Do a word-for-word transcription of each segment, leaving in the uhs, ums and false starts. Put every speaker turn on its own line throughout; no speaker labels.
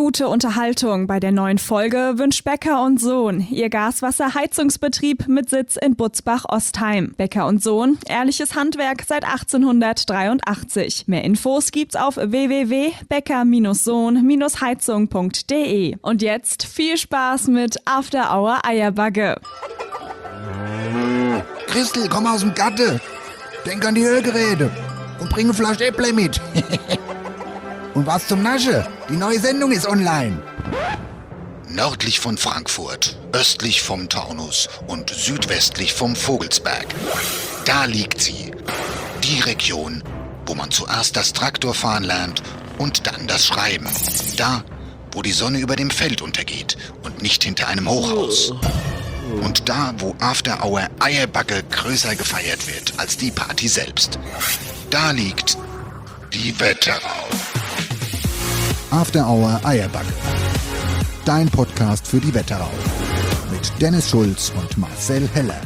Gute Unterhaltung bei der neuen Folge wünscht Becker und Sohn, ihr Gaswasserheizungsbetrieb mit Sitz in Butzbach-Ostheim. Becker und Sohn, ehrliches Handwerk seit achtzehnhundertdreiundachtzig. Mehr Infos gibt's auf w w w punkt becker sohn heizung punkt d e. Und jetzt viel Spaß mit After Hour Eierbagge.
Christel, komm aus dem Gatte. Denk an die Hörgeräte und bring eine Flasche Äpple mit. Und was zum Nasche? Die neue Sendung ist online. Nördlich von Frankfurt, östlich vom Taunus und südwestlich vom Vogelsberg. Da liegt sie. Die Region, wo man zuerst das Traktorfahren lernt und dann das Schreiben. Da, wo die Sonne über dem Feld untergeht und nicht hinter einem Hochhaus. Und da, wo After Hour Eierbagge größer gefeiert wird als die Party selbst. Da liegt die Wetterau. After Hour Eierbagge. Dein Podcast für die Wetterau. Mit Dennis Schulz und Marcel Heller.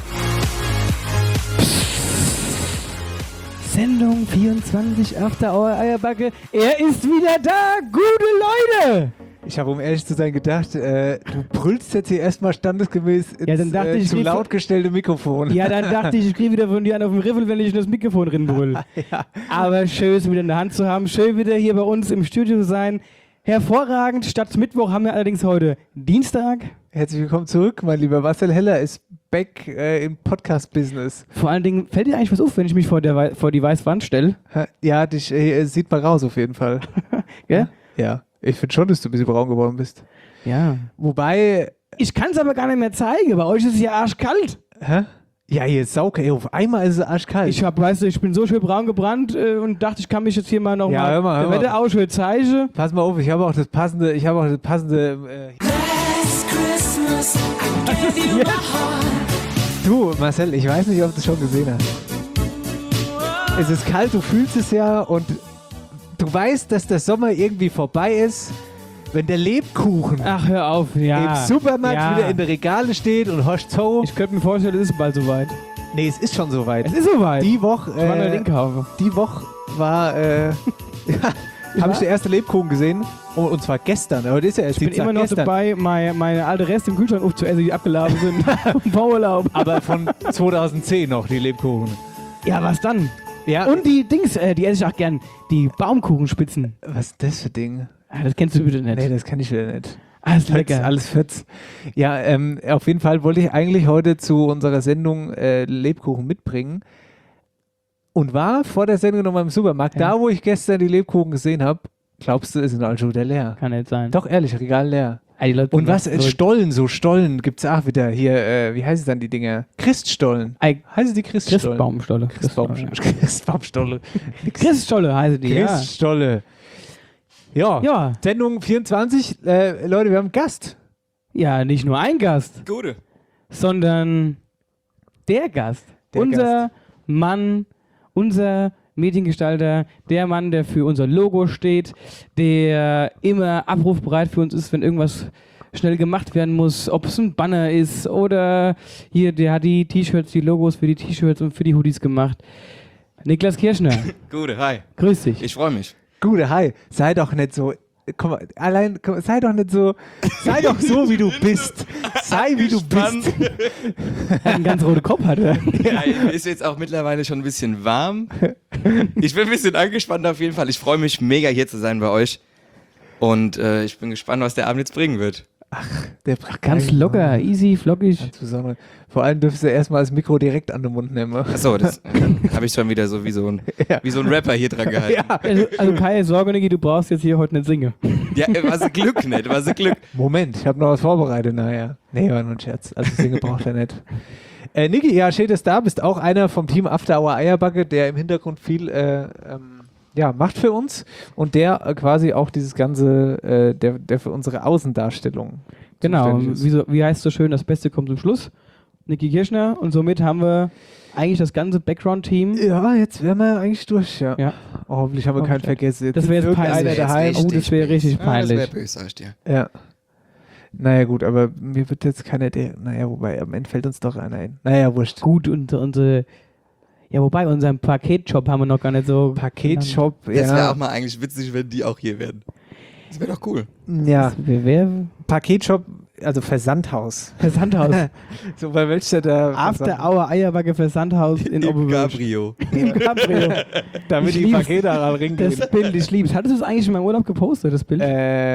Sendung vierundzwanzig After Hour Eierbagge. Er ist wieder da, gute Leute!
Ich habe, um ehrlich zu sein, gedacht, äh, du brüllst jetzt hier erstmal standesgemäß ins
ja, dann dachte
äh,
ich,
zu
ich
laut gestellte Mikrofon.
Ja, dann dachte ich, ich kriege wieder von dir einen auf dem Riffel, wenn ich in das Mikrofon rinbrüll. Ja. Aber schön, es wieder in der Hand zu haben. Schön, wieder hier bei uns im Studio zu sein. Hervorragend. Statt Mittwoch haben wir allerdings heute Dienstag.
Herzlich willkommen zurück, mein lieber Marcel Heller ist back äh, im Podcast-Business.
Vor allen Dingen, fällt dir eigentlich was auf, wenn ich mich vor, der, vor die weiße Wand stelle?
Ja, dich äh, sieht mal raus auf jeden Fall.
Ja?
Ja. Ich finde schon, dass du ein bisschen braun geworden bist.
Ja.
Wobei...
Ich kann es aber gar nicht mehr zeigen. Bei euch ist es ja arschkalt.
Hä? Ja, hier ist sauke. Ey, auf einmal ist es arschkalt.
Ich hab, weißt du, ich bin so schön braun gebrannt äh, und dachte, ich kann mich jetzt hier mal noch
ja,
mal...
Hör mal, hör mal.
Wetter aus, zeigen.
Pass mal auf, ich habe auch das passende... Ich habe auch das passende... Äh,
Last Christmas, I gave you my heart.
Du, Marcel, ich weiß nicht, ob du es schon gesehen hast. Es ist kalt, du fühlst es ja und... Du weißt, dass der Sommer irgendwie vorbei ist, wenn der Lebkuchen
Ach, hör auf, ja.
im Supermarkt
ja.
wieder in der Regale steht und horcht so.
Ich könnte mir vorstellen, es ist bald soweit.
Nee, es ist schon soweit.
Es ist soweit.
Die Woche,
ich war
äh,
nur den kaufen.
die Woche war, äh, ja, habe ich den ersten Lebkuchen gesehen und, und zwar gestern. Aber das ist ja erst
Ich bin
Dienstag,
immer noch
gestern.
dabei, meine, meine alte Reste im Kühlschrank aufzuessen, die abgeladen sind vom Bauurlaub.
Aber von zweitausendzehn noch, die Lebkuchen.
Ja, was dann?
Ja.
Und die Dings, äh, die esse ich auch gern, die Baumkuchenspitzen.
Was ist das für Ding?
Ah, das kennst du bitte nicht.
Nee, das kann ich wieder nicht.
Alles
Fetz,
lecker.
alles Fetz. Ja, ähm, auf jeden Fall wollte ich eigentlich heute zu unserer Sendung äh, Lebkuchen mitbringen und war vor der Sendung noch mal im Supermarkt.
Ja.
Da, wo ich gestern die Lebkuchen gesehen habe, glaubst du, ist in schon wieder leer.
Kann nicht sein.
Doch, ehrlich, Regal leer.
Ah, die Leute
Und was,
sind
äh, Stollen, so Stollen gibt es auch wieder hier, äh, wie heißen dann die Dinger? Christstollen.
Ei,
Heißen die Christstollen?
Christbaumstolle.
Christbaumstolle. Christbaumstolle.
Christstolle heißen die, ja.
Christstolle. Ja.
Ja.
Sendung vierundzwanzig. Äh, Leute, wir haben einen Gast.
Ja, nicht nur ein Gast,
Gute.
sondern der Gast.
Der
unser
Gast.
Mann, unser Mediengestalter, der Mann, der für unser Logo steht, der immer abrufbereit für uns ist, wenn irgendwas schnell gemacht werden muss, ob es ein Banner ist oder hier, der hat die T-Shirts, die Logos für die T-Shirts und für die Hoodies gemacht. Niklas Kirschner,
Gute, hi.
grüß dich.
Ich freue mich.
Gute, hi. Sei doch nicht so. Komm mal, allein, komm, sei doch nicht so. Sei doch so, wie du bist. Sei, wie du bist.
Er hat einen ganz roten Kopf, hat er.
Ja, mir ist jetzt auch mittlerweile schon ein bisschen warm. Ich bin ein bisschen angespannt auf jeden Fall. Ich freue mich mega hier zu sein bei euch. Und äh, ich bin gespannt, was der Abend jetzt bringen wird.
Der
Ganz locker, easy, flockig.
Ganz besonders. Vor allem dürfst du erstmal das Mikro direkt an den Mund nehmen.
Achso, das äh, habe ich schon wieder so wie so ein,
Ja.
wie so ein Rapper hier dran gehalten.
Ja.
Also, also keine Sorge, Niki, du brauchst jetzt hier heute nicht singen.
Ja, war so Glück nicht, war so Glück.
Moment, ich habe noch was vorbereitet, naja. Nee, war nur ein Scherz. Also Singe braucht er nicht. Äh, Niki, ja, schön, dass du da bist. Auch einer vom Team After Hour Eierbagge, der im Hintergrund viel äh, ähm, ja, macht für uns und der äh, quasi auch dieses ganze, äh, der, der für unsere Außendarstellung
Genau,
zuständig ist.
wie, so, wie heißt so schön, das Beste kommt zum Schluss. Niki Kirschner und somit haben wir eigentlich das ganze Background-Team.
Ja, jetzt wären wir eigentlich durch, ja.
Ja.
Oh, hoffentlich haben wir keinen vergessen. Jetzt
Das wäre jetzt
ist
peinlich.
irgendeiner daheim.
Oh, das wäre richtig
Ja, das wäre
peinlich.
böse, sag ich dir.
Ja. Naja, gut, aber mir wird jetzt keiner der. Naja, wobei, am Ende fällt uns doch einer ein. Naja, wurscht.
Gut, und unsere. Ja, wobei, unseren Paketshop haben wir noch gar nicht so.
Paketshop,
Das wäre
ja.
auch mal eigentlich witzig, wenn die auch hier wären. Das wäre doch cool.
Ja,
Wer, wer?
Paketshop, also Versandhaus.
Versandhaus.
So bei Weltstädter
After Hour Eierbacke Versandhaus in Oberwölsch.
Cabrio.
Im Cabrio.
damit
Ich
die
lieb's.
Pakete daran ringehen.
Das Bild, ich lieb's. Hattest du es eigentlich in meinem Urlaub gepostet, das Bild?
Äh,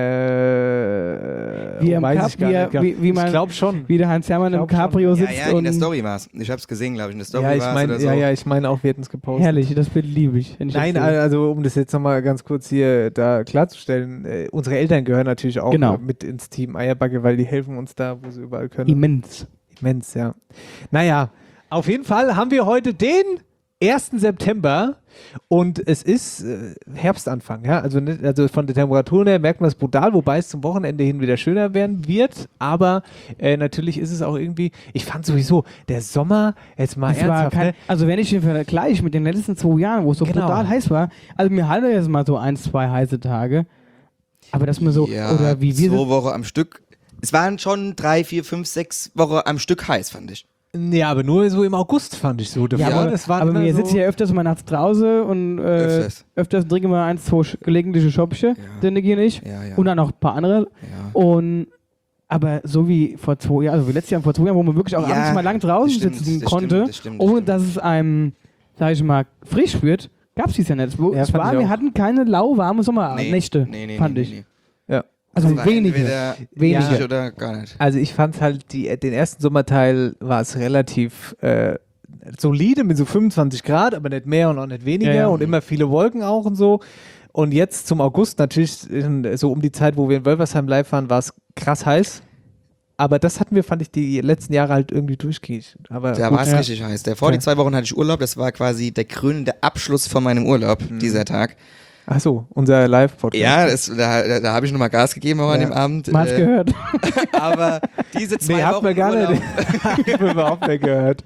Wie er im
weiß
Cap-
ich gar
wie er-
nicht. Ja.
wie- wie man-
ich glaube schon.
Wie der Heinz Hermann im
glaub schon.
Cabrio
Ja,
sitzt
ja, in
und...
der Story war's. Ich hab's gesehen, glaube ich, in der Story
Ja, ich
war's
meine,
oder so.
ja, ja, ich meine auch, wir hätten es gepostet.
Herrlich, das Bild liebe ich. wenn ich
Nein,
das sehe.
also um das jetzt nochmal ganz kurz hier da klarzustellen, äh, unsere Eltern gehören natürlich auch
Genau.
äh, mit ins Team Eierbacke, weil die helfen uns da, wo sie überall können.
Immens.
Immens, ja. Naja, auf jeden Fall haben wir heute den ersten September und es ist äh, Herbstanfang, ja, also, nicht, also von der Temperatur her merkt man es brutal, wobei es zum Wochenende hin wieder schöner werden wird, aber äh, natürlich ist es auch irgendwie, ich fand sowieso, der Sommer, jetzt mal
Es war
ernsthaft,
kein,
ne?
also wenn ich den vergleiche mit den letzten zwei Jahren, wo es so
Genau.
brutal heiß war, also mir hatte jetzt mal so ein, zwei heiße Tage, aber dass man so,
ja,
oder wie wir
zwei Wochen am Stück. Es waren schon drei, vier, fünf, sechs Wochen am Stück heiß, fand ich.
Ja, aber nur so im August fand ich so.
Ja,
Ja,
aber,
das war
aber
immer
wir
so,
sitzen ja öfters mal nachts draußen und äh, öfters.
Öfters.
trinken wir eins, zwei sch- gelegentliche Schopche,
Ja.
der Niki und ich,
Ja, ja.
und dann noch ein paar andere.
ja.
Und aber so wie vor zwei Jahren, also wie letztes Jahr vor zwei Jahren, wo man wirklich auch
Ja,
abends mal lang draußen
das stimmt,
sitzen
das
konnte,
stimmt, das stimmt, das
ohne
stimmt.
dass es einem, sag ich mal, frisch wird, gab es dies ja nicht. Wo,
Ja,
es
fand
war,
ich
wir
auch.
hatten keine lauwarme Sommernächte,
nee, nee,
fand
nee,
ich.
Nee, nee.
Also
Es war
wenige.
entweder
Wenige.
wenig oder gar nicht.
Also ich fand halt, die, den ersten Sommerteil war es relativ äh, solide mit so fünfundzwanzig Grad, aber nicht mehr und auch nicht weniger
Ja, ja.
und immer viele Wolken auch und so. Und jetzt zum August natürlich, in, so um die Zeit, wo wir in Wölversheim live waren, war es krass heiß. Aber das hatten wir, fand ich, die letzten Jahre halt irgendwie durchgehend. Aber
Da
gut,
war es
ja.
richtig heiß. Der vor die zwei Wochen hatte ich Urlaub. Das war quasi der krönende Abschluss von meinem Urlaub, dieser Tag.
ach so, unser Live-Podcast.
Ja, das, da, da, da habe ich nochmal Gas gegeben auch an
Ja.
dem Abend.
Man hat's
Äh,
gehört.
Aber diese zwei
Nee, hat
Wochen
man gar
Urlaub,
nicht. Hab ich überhaupt nicht gehört.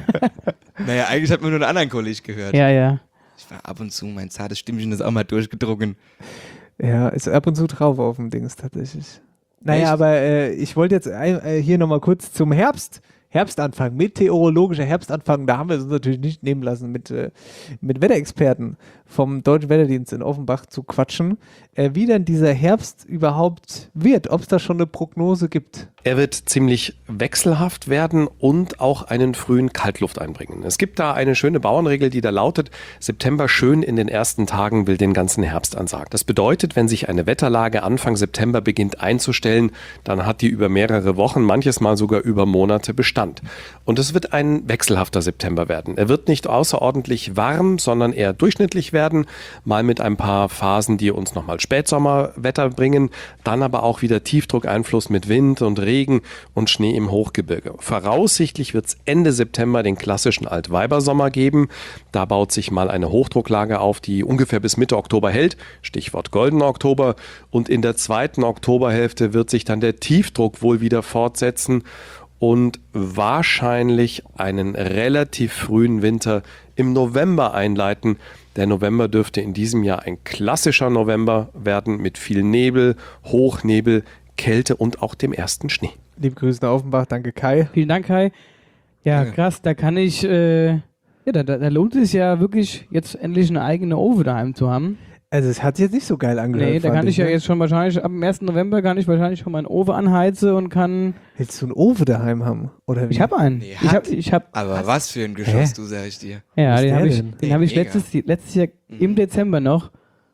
Naja, eigentlich hat man nur einen anderen Kollegen gehört.
Ja, ja.
Ich war ab und zu, mein zartes Stimmchen ist auch mal durchgedrungen.
Ja, ist ab und zu drauf auf dem Dings tatsächlich. Naja,
Echt?
aber äh, ich wollte jetzt ein, äh, hier nochmal kurz zum Herbst. Herbstanfang, meteorologischer Herbstanfang, da haben wir es uns natürlich nicht nehmen lassen, mit, äh, mit Wetterexperten vom Deutschen Wetterdienst in Offenbach zu quatschen, äh, wie denn dieser Herbst überhaupt wird, ob es da schon eine Prognose gibt.
Er wird ziemlich wechselhaft werden und auch einen frühen Kaltluft einbringen. Es gibt da eine schöne Bauernregel, die da lautet, September schön in den ersten Tagen will den ganzen Herbst ansagen. Das bedeutet, wenn sich eine Wetterlage Anfang September beginnt einzustellen, dann hat die über mehrere Wochen, manches Mal sogar über Monate Bestand. Und es wird ein wechselhafter September werden. Er wird nicht außerordentlich warm, sondern eher durchschnittlich werden, mal mit ein paar Phasen, die uns nochmal Spätsommerwetter bringen, dann aber auch wieder Tiefdruckeinfluss mit Wind und Regen und Schnee im Hochgebirge. Voraussichtlich wird es Ende September den klassischen Altweibersommer geben. Da baut sich mal eine Hochdrucklage auf, die ungefähr bis Mitte Oktober hält, Stichwort Goldener Oktober. Und in der zweiten Oktoberhälfte wird sich dann der Tiefdruck wohl wieder fortsetzen und wahrscheinlich einen relativ frühen Winter im November einleiten. Der November dürfte in diesem Jahr ein klassischer November werden mit viel Nebel, Hochnebel, Kälte und auch dem ersten Schnee.
Liebe Grüße nach Offenbach, danke Kai.
Vielen Dank, Kai. Ja, krass, da kann ich, äh, ja, da, da, da lohnt es ja wirklich, jetzt endlich eine eigene Ofen daheim zu haben.
Also es hat sich jetzt nicht so geil angehört.
Nee, da
fand
kann ich ja
ne?
jetzt schon wahrscheinlich, ab dem ersten November kann ich wahrscheinlich schon meinen Ofen anheizen und kann,
Willst du einen Ofen daheim haben? Oder wie?
ich habe einen.
Nee,
ich
hat.
habe, ich habe,
Aber was für ein Geschoss,
Hä?
du, sag ich dir.
ja,
ist
den
der
habe ich,
denn?
den habe ich
Mega.
letztes, letztes Jahr im Dezember noch.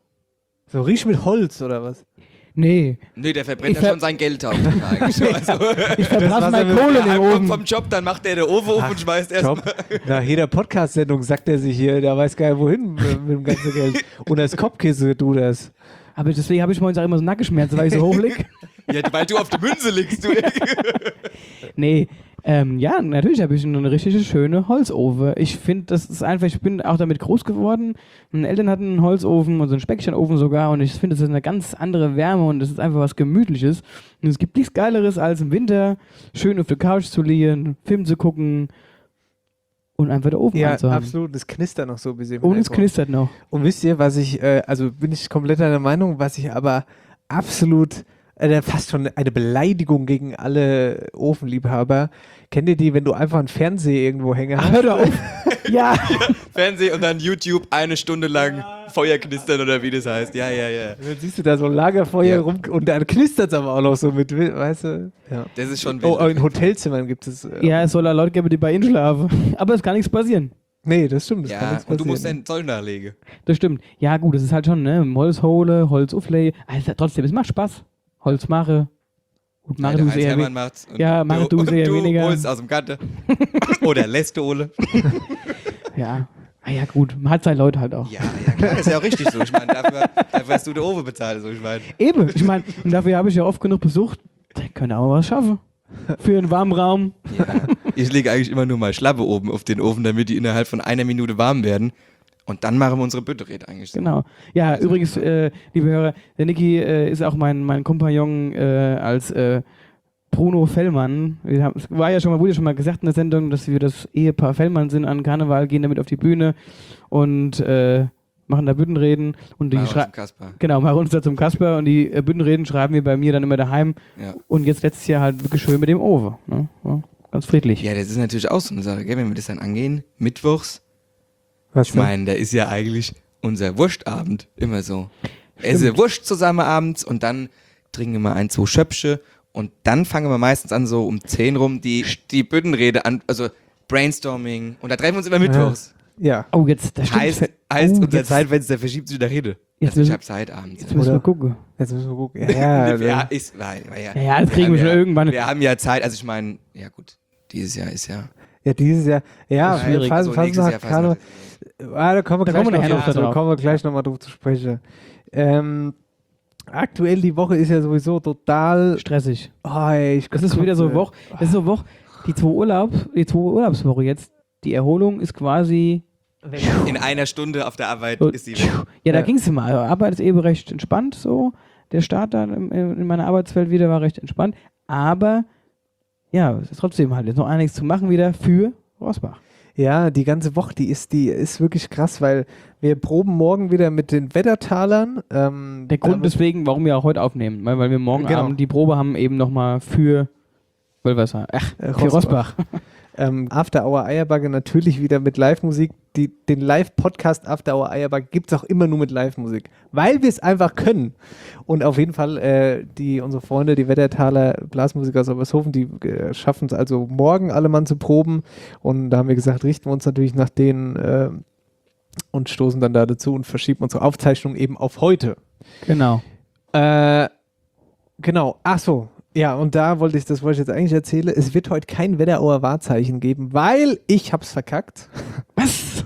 So riech mit Holz oder was?
Nee,
Nee, der verbrennt
Ich
ja
ver-
schon sein Geld auf. eigentlich. Also,
ich verbrasse
was
mal
er mit-
Kohle in
der
den
kommt
Ofen.
vom Job, dann macht der der Ofen auf und schmeißt erst
Top. Nach jeder Podcast-Sendung sagt er sich hier, der weiß gar nicht wohin mit, mit dem ganzen Geld. Und als Kopfkisse du das.
Aber deswegen habe ich morgens auch immer so Nackenschmerzen, weil ich so hoch lieg.
Ja, weil du auf der Münze liegst, du.
Nee, ähm, ja, natürlich habe ich eine richtig schöne Holzofen. Ich finde, das ist einfach, ich bin auch damit groß geworden. Meine Eltern hatten einen Holzofen und so einen Speckchenofen sogar und ich finde, das ist eine ganz andere Wärme und das ist einfach was Gemütliches. Und es gibt nichts Geileres, als im Winter schön auf der Couch zu liegen, Film zu gucken und einfach der Ofen
Ja,
anzuhaben.
absolut. Das knistert noch so ein bisschen. im
Und es
Hintergrund.
knistert noch.
Und wisst ihr, was ich, äh, also bin ich komplett einer Meinung, was ich aber absolut äh, fast schon eine Beleidigung gegen alle Ofenliebhaber. Kennt ihr die, wenn du einfach einen Fernseher irgendwo hängen hast?
Hör doch auf. Ja.
Fernsehen und dann YouTube eine Stunde lang Feuer knistern oder wie das heißt. Ja, ja, ja.
Dann siehst du da so ein Lagerfeuer
Ja.
rum und dann knistert es aber auch noch so mit, weißt du? Ja.
Das ist schon
Oh,
wild.
in Hotelzimmern gibt es. Äh,
Ja, es soll da Leute geben, die bei ihnen schlafen. Aber es kann nichts passieren.
Nee, das stimmt. Das kann
Ja,
nichts
und du musst
passieren.
den Zoll nachlegen.
Das stimmt. Ja, gut, das ist halt schon, ne? Holz hole, Holz auflege. Also trotzdem, es macht Spaß. Holz mache. Gut, mache
Ja,
du
der Heinz
sehr
Hermann
we-
macht's. und
Ja, mache du sehr
du
weniger.
holst aus dem Gatte. Oder lässt du Ole.
Ja. Ah ja, gut. Man hat seine Leute halt auch.
Ja, ja, klar. Ist ja auch richtig so. Ich meine, dafür, dafür hast du den Ofen bezahlt. So, ich meine.
Eben. Ich meine, und dafür habe ich ja oft genug besucht. Da können auch mal was schaffen. Für einen warmen Raum.
Ja. Ich lege eigentlich immer nur mal Schlappe oben auf den Ofen, damit die innerhalb von einer Minute warm werden. Und dann machen wir unsere Büttered eigentlich. So.
Genau. Ja, übrigens, äh, liebe Hörer, der Niki äh, ist auch mein, mein Kompagnon äh, als äh, Bruno Fellmann. Wir haben, es war ja schon mal, wurde ja schon mal gesagt in der Sendung, dass wir das Ehepaar Fellmann sind an Karneval, gehen damit auf die Bühne und äh, machen da Büttenreden. Und die
Mal aus
schrei-
dem Kasper.
Genau, machen uns da zum Kasper und die äh, Büttenreden schreiben wir bei mir dann immer daheim.
Ja.
Und jetzt letztes Jahr halt wirklich schön mit dem Owe. Ne? Ja, ganz friedlich.
Ja, das ist natürlich auch so eine Sache, gell? Wenn wir das dann angehen, mittwochs.
Was
Ich
denn?
meine, da ist ja eigentlich unser Wurstabend immer so. Esse Wurst zusammen abends und dann trinken wir ein, zwei Schöpfche und dann fangen wir meistens an, so um zehn rum, die, die Büttenrede an, also Brainstorming und da treffen wir uns immer mittwochs.
Ja.
Oh, jetzt, das stimmt.
Heißt, heißt
oh,
unser
jetzt,
Zeitfenster verschiebt sich wieder Rede.
Jetzt
Also ich
müssen-
hab Zeit abends.
jetzt müssen wir
Oder?
gucken.
Jetzt müssen wir gucken. Ja, ja,
Ja, ist, war, war ja,
Ja, ja, das kriegen wir
haben
schon
ja,
irgendwann.
Wir haben ja Zeit, also ich meine, ja gut, dieses Jahr ist ja
ja, dieses Jahr. Ja,
Das ist schwierig.
Fas-
so
Fasnacht,
nächstes Jahr
Karneval. Ah, da kommen wir
Da
gleich
kommen wir
noch,
nachher
drauf,
noch
zu-
drauf.
kommen wir gleich nochmal drauf zu sprechen. Ähm, aktuell die Woche ist ja sowieso total.
Stressig.
Oh, ey, ich
Das ist wieder so Woche. Das ist so Woche. Die zwei Urlaub, die zwei Urlaubswoche jetzt. Die Erholung ist quasi.
in einer Stunde auf der Arbeit
So,
ist die weg.
Ja, da
Ja.
ging es immer. Also Arbeit ist eben recht entspannt so. Der Start dann im, in meiner Arbeitswelt wieder war recht entspannt. Aber ja, es ist trotzdem halt jetzt noch einiges zu machen wieder für Rossbach.
Ja, die ganze Woche, die ist, die ist wirklich krass, weil wir proben morgen wieder mit den Wettertalern. Ähm,
Der Grund
damit-
deswegen, warum wir auch heute aufnehmen, weil, weil wir morgen
Genau.
Abend die Probe haben, eben nochmal für Wölversheim. Ach,
Äh,
für Rossbach.
Ähm, After Hour Eierbagge natürlich wieder mit Live-Musik. Die, den Live-Podcast After Hour Eierbagge gibt es auch immer nur mit Live-Musik, weil wir es einfach können. Und auf jeden Fall, äh, die, unsere Freunde, die Wettertaler Blasmusiker aus Obershofen, die äh, schaffen es also morgen alle Mann zu proben. Und da haben wir gesagt, richten wir uns natürlich nach denen äh, und stoßen dann da dazu und verschieben unsere Aufzeichnung eben auf heute.
Genau.
Äh, genau, ach so. Ja, und da wollte ich, das wollte ich jetzt eigentlich erzählen, es wird heute kein Wetterauer Wahrzeichen geben, weil ich hab's verkackt.
Was?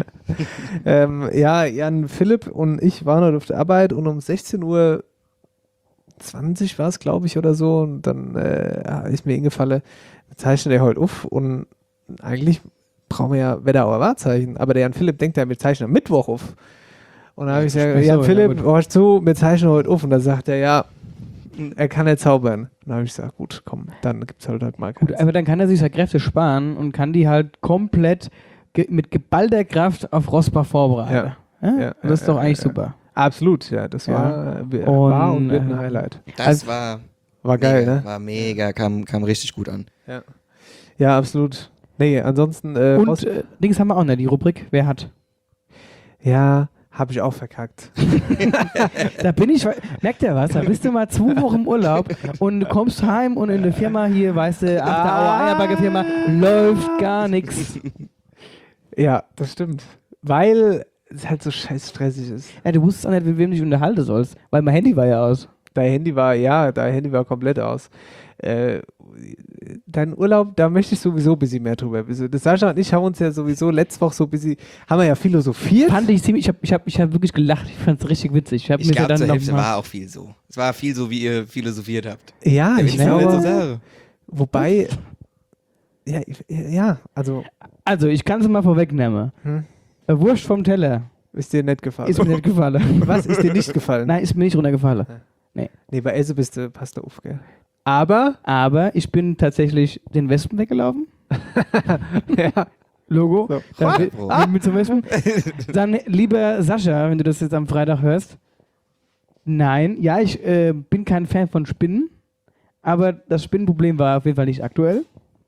ähm, ja, Jan Philipp und ich waren heute auf der Arbeit und um sechzehn Uhr zwanzig war es, glaube ich, oder so, und dann äh, ist mir eingefallen, wir zeichnen ja heute auf und eigentlich brauchen wir ja Wetterauer Wahrzeichen, aber der Jan Philipp denkt ja, wir zeichnen am Mittwoch auf. Und dann habe ich gesagt,
Ach so,
Jan
ja,
Philipp,
gut.
hörst zu, wir zeichnen heute auf. Und dann sagt er, ja, er kann nicht zaubern. Dann habe ich gesagt, gut, komm, dann gibt es halt halt mal
Gut,
keins.
aber dann kann er sich seine Kräfte sparen und kann die halt komplett ge mit geballter Kraft auf Rossbach vorbereiten. Ja?
Ja,
Und das ist
ja,
doch eigentlich
ja,
super.
Absolut, ja, das
Ja.
war, äh,
Und,
war und wird ein
äh,
Highlight.
Das
Also-
war,
War geil,
mega,
ne?
war mega, kam, kam richtig gut an.
Ja, absolut. Nee, ansonsten, äh,
Und
Ross-
äh, Dings haben wir auch, ne? Die Rubrik, wer hat?
ja, habe ich auch verkackt.
Da bin ich, merkt ihr was? Da bist du mal zwei Wochen im Urlaub und du kommst heim und in der Firma hier, weißt du, After Hour Eierbagge Firma, läuft gar nichts.
Ja, das stimmt. Weil es halt so scheiß stressig ist.
Ja, du wusstest auch nicht, mit wem du dich unterhalten sollst, weil mein Handy war ja aus.
Dein Handy war, ja, dein Handy war komplett aus. Äh, dein Urlaub, da möchte ich sowieso ein bisschen mehr drüber wissen. Das Sascha und ich haben uns ja sowieso letzte Woche so ein bisschen, haben wir ja philosophiert.
Fand ich ziemlich, ich habe ich hab, ich hab wirklich gelacht, ich fand es richtig witzig. Ich, hab
Ich
mir
glaube,
dann
zur
noch
Hälfte
mal-
war auch viel so. Es war viel so, wie ihr philosophiert habt.
Ja,
Da bin
ich
ich mir nicht so
glaube,
sicher.
wobei, ja, ich- ja, also,
Also, ich kann es mal vorwegnehmen.
Hm?
Äh, Wurst vom Teller
ist dir nicht gefallen.
ist mir nicht gefallen.
Was ist dir nicht gefallen?
Nein, ist mir nicht runtergefallen.
Nee, bei Esse bist du, passt du auf, gell? Aber,
Aber ich bin tatsächlich den Wespen weggelaufen.
ja,
Logo.
So.
Da,
Ah.
mit zum Wespen. Dann, lieber Sascha, wenn du das jetzt am Freitag hörst, Nein, ja, ich äh, bin kein Fan von Spinnen, aber das Spinnenproblem war auf jeden Fall nicht aktuell.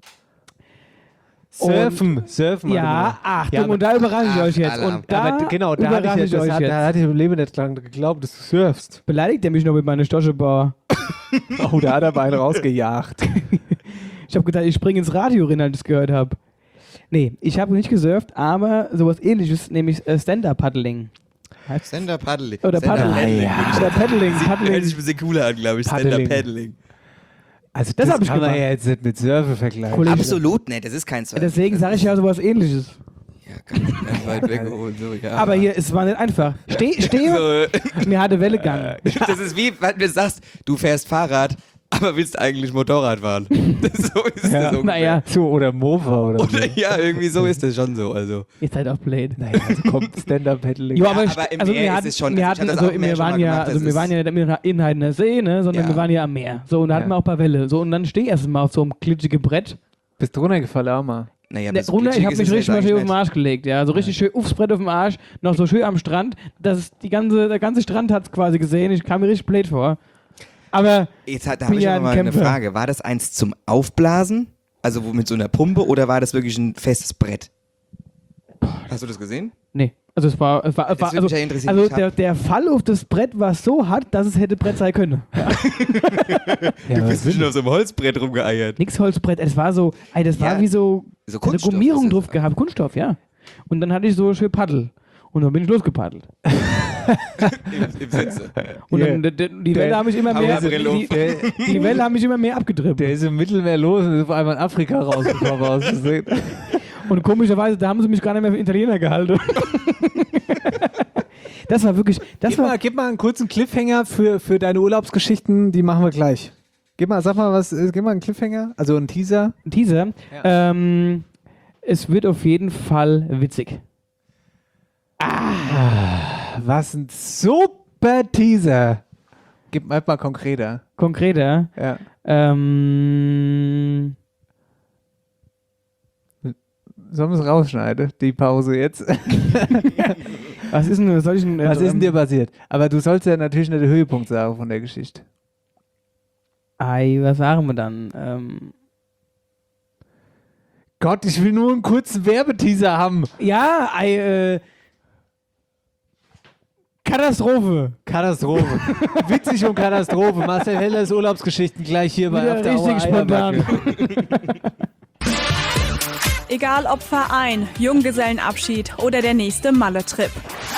Surfen, surfen.
Ja,
warte mal.
Achtung,
Ja, aber-
und da überrasche ich
Ach,
euch jetzt.
Alarm.
Und da
aber d- genau, da hatte
überrasche
ich, das
euch
hat,
jetzt.
da hatte ich im Leben nicht dran geglaubt, dass du surfst.
Beleidigt er mich noch mit meiner Stoschebar?
Oh, da hat er beide rausgejagt.
Ich habe gedacht, ich springe ins Radio rein, als ich das gehört habe. Nee, ich habe nicht gesurft, aber sowas ähnliches, nämlich äh, Stand-Up-Paddling.
Sender Paddling.
Oder
Sender
Paddling.
ja.
Oder Paddling.
Hört
Paddling.
sich ein bisschen cooler an, glaube ich.
Paddling.
Stand-Up Paddling.
Also
Das
das,
hab ich
kann man
gemacht.
ja jetzt nicht mit Surfen vergleichen.
Kollege.
Absolut nicht, das ist kein Surf.
Deswegen sage ich ja sowas ähnliches.
Ja, ganz, ganz weit weg und so, ja.
Aber hier, es war nicht einfach. Steh, stehe,
So,
mir hatte Welle gegangen.
das ist wie, wenn du sagst, du fährst Fahrrad, aber willst eigentlich Motorrad fahren. Das, so ist
Ja,
das ungefähr.
Naja,
So, oder Mofa oder,
Oder,
so.
ja, irgendwie so ist das schon so. Also.
ihr seid auch blöd.
Naja, also kommt Stand-Up-Paddling.
Jo,
Ja,
aber, ich-
aber im
also
Meer
wir
ist
hatten,
es schon-
wir
also ich
hatten,
hab das
also
auch im
wir
Meer schon
waren
mal
ja,
gemacht,
also
das
wir
ist-
waren ja nicht in Heidener See, ne, sondern
Ja.
wir waren ja am Meer. So, und da hatten
Ja.
wir auch ein paar Welle. So, und dann stehe ich erst mal auf so einem glitschigen Brett.
Bist du runtergefallen, auch mal?
Naja,
Ne,
so
runter, ich
glitschig
habe
ist
mich
es
richtig mal
jetzt
schön auf
eigentlich
den Arsch gelegt, ja. So richtig schön aufs Brett auf dem Arsch, noch so schön am Strand. Das ist die ganze, der ganze Strand hat es quasi gesehen. Ich kam mir richtig blöd vor. Aber
nicht. Jetzt hat, da
bin
habe ich
ja
aber
ein
mal eine
Kämpfer.
Frage. War das eins zum Aufblasen? Also wo mit so einer Pumpe oder war das wirklich ein festes Brett? Hast du das gesehen?
nee, also es war, es war, es
Das
war
würde
also,
mich ja interessieren.
also
Ich hab-
der, der Fall auf das Brett war so hart, dass es hätte Brett sein können. Ja.
Ja, was
schon auf so einem Holzbrett rumgeeiert.
Nix Holzbrett, es war so, ey, das war
Ja,
wie so,
so
eine
Kunststoff
Gummierung
ist es.
drauf gehabt, Kunststoff, ja. Und dann hatte ich so schön Paddel. Und dann bin ich losgepaddelt.
Im, im Sitze.
Und
Ja.
dann, d- d- die
Der-
Welle haben mich immer mehr,
Abrello.
die, die, die Welle haben mich immer mehr abgedrückt.
Der ist im Mittelmeer los und ist auf einmal in Afrika rausgekommen aus Versehen.
Und komischerweise, da haben sie mich gar nicht mehr für Italiener gehalten. Das war wirklich, das
Gib
war,
mal, gib mal einen kurzen Cliffhanger für, für deine Urlaubsgeschichten, die machen wir gleich. Gib mal, sag mal was, äh, gib mal einen Cliffhanger, also einen Teaser.
ein Teaser. Ähm, es wird auf jeden Fall witzig.
Was ein super Teaser. Gib mal mal konkreter.
Konkreter.
Ja.
Ähm,
Sollen wir es rausschneiden, die Pause jetzt?
was ist denn, was soll ich denn,
Was
äh,
ist denn dir passiert? Aber du sollst ja natürlich nicht der Höhepunkt sagen von der Geschichte.
Ei, was sagen wir dann? Ähm,
Gott, ich will nur einen kurzen Werbeteaser haben.
ja, ei, äh, Katastrophe.
Katastrophe. Witzig und Katastrophe. Marcel Hellers Urlaubsgeschichten gleich hier bei
Wieder
After Hour
richtig spontan.
Eierbacke.
Egal ob Verein, Junggesellenabschied oder der nächste Malle-Trip.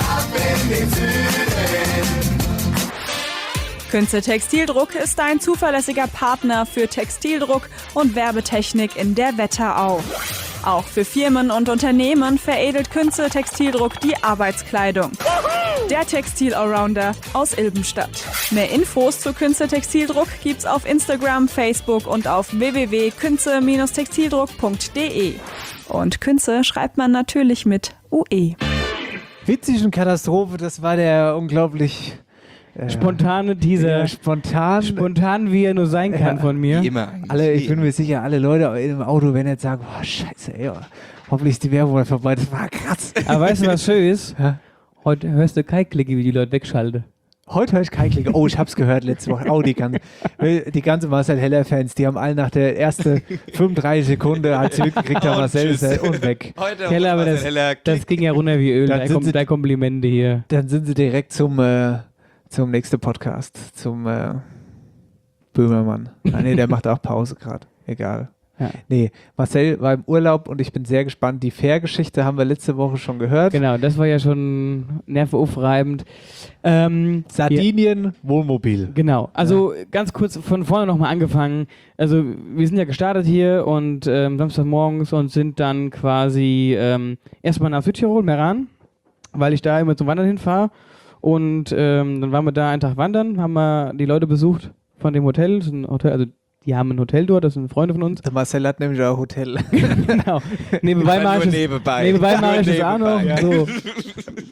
Künze Textildruck ist ein zuverlässiger Partner für Textildruck und Werbetechnik in der Wetterau. Auch für Firmen und Unternehmen veredelt Künze Textildruck die Arbeitskleidung. Der Textil-Allrounder aus Ilbenstadt. Mehr Infos zu Künze Textildruck gibt's auf Instagram, Facebook und auf w w w punkt künze Textildruck punkt d e. Und Künze schreibt man natürlich mit U E.
Witzig und Katastrophe, das war der unglaublich äh,
Spontane Teaser.
ja, spontan.
Spontan, wie er nur sein kann
Ja.
von mir.
Wie immer eigentlich.
alle, ich
Wie
bin
immer.
mir sicher, alle Leute im Auto werden jetzt sagen, boah, scheiße, ey, hoffentlich ist die Werbung mal vorbei, das war krass.
Aber weißt du, was schön ist?
Ja.
Heute hörst du kein Klicke, wie die Leute wegschalten.
Heute höre ich kein Klick. Oh, ich hab's gehört letzte Woche. Oh, die ganze, die ganze Marcel Heller-Fans, die haben alle nach der ersten fünfunddreißig Sekunde, als sie mitgekriegt haben,
Und
Marcel
tschüss.
ist und weg.
Heute
Keller, aber
Marcel
das,
Heller,
das ging ja runter wie Öl.
Dann
Da
sind
kommt
sie-
da Komplimente hier.
Dann sind sie direkt zum, äh, zum nächsten Podcast, zum äh, Böhmermann. Ah, nee, der macht auch Pause gerade. Egal.
Ja.
Nee, Marcel war im Urlaub und ich bin sehr gespannt. Die Fair-Geschichte haben wir letzte Woche schon gehört.
Genau, das war ja schon nervenaufreibend. Ähm,
Sardinien, Wohnmobil.
Genau, also ganz kurz von vorne nochmal angefangen. Also wir sind ja gestartet hier und ähm, Samstagmorgens und sind dann quasi ähm, erstmal nach Südtirol, Meran, weil ich da immer zum Wandern hinfahre. Und ähm, dann waren wir da einen Tag wandern, haben wir die Leute besucht von dem Hotel. Das ist ein Hotel, also die haben ein Hotel dort, das sind Freunde von uns.
Der Marcel hat nämlich auch ein Hotel.
Genau. Nebenbei
Immer
mache
nur
ich es
nebenbei.
nebenbei
Nur
mache ich es auch noch.
nebenbei.
So.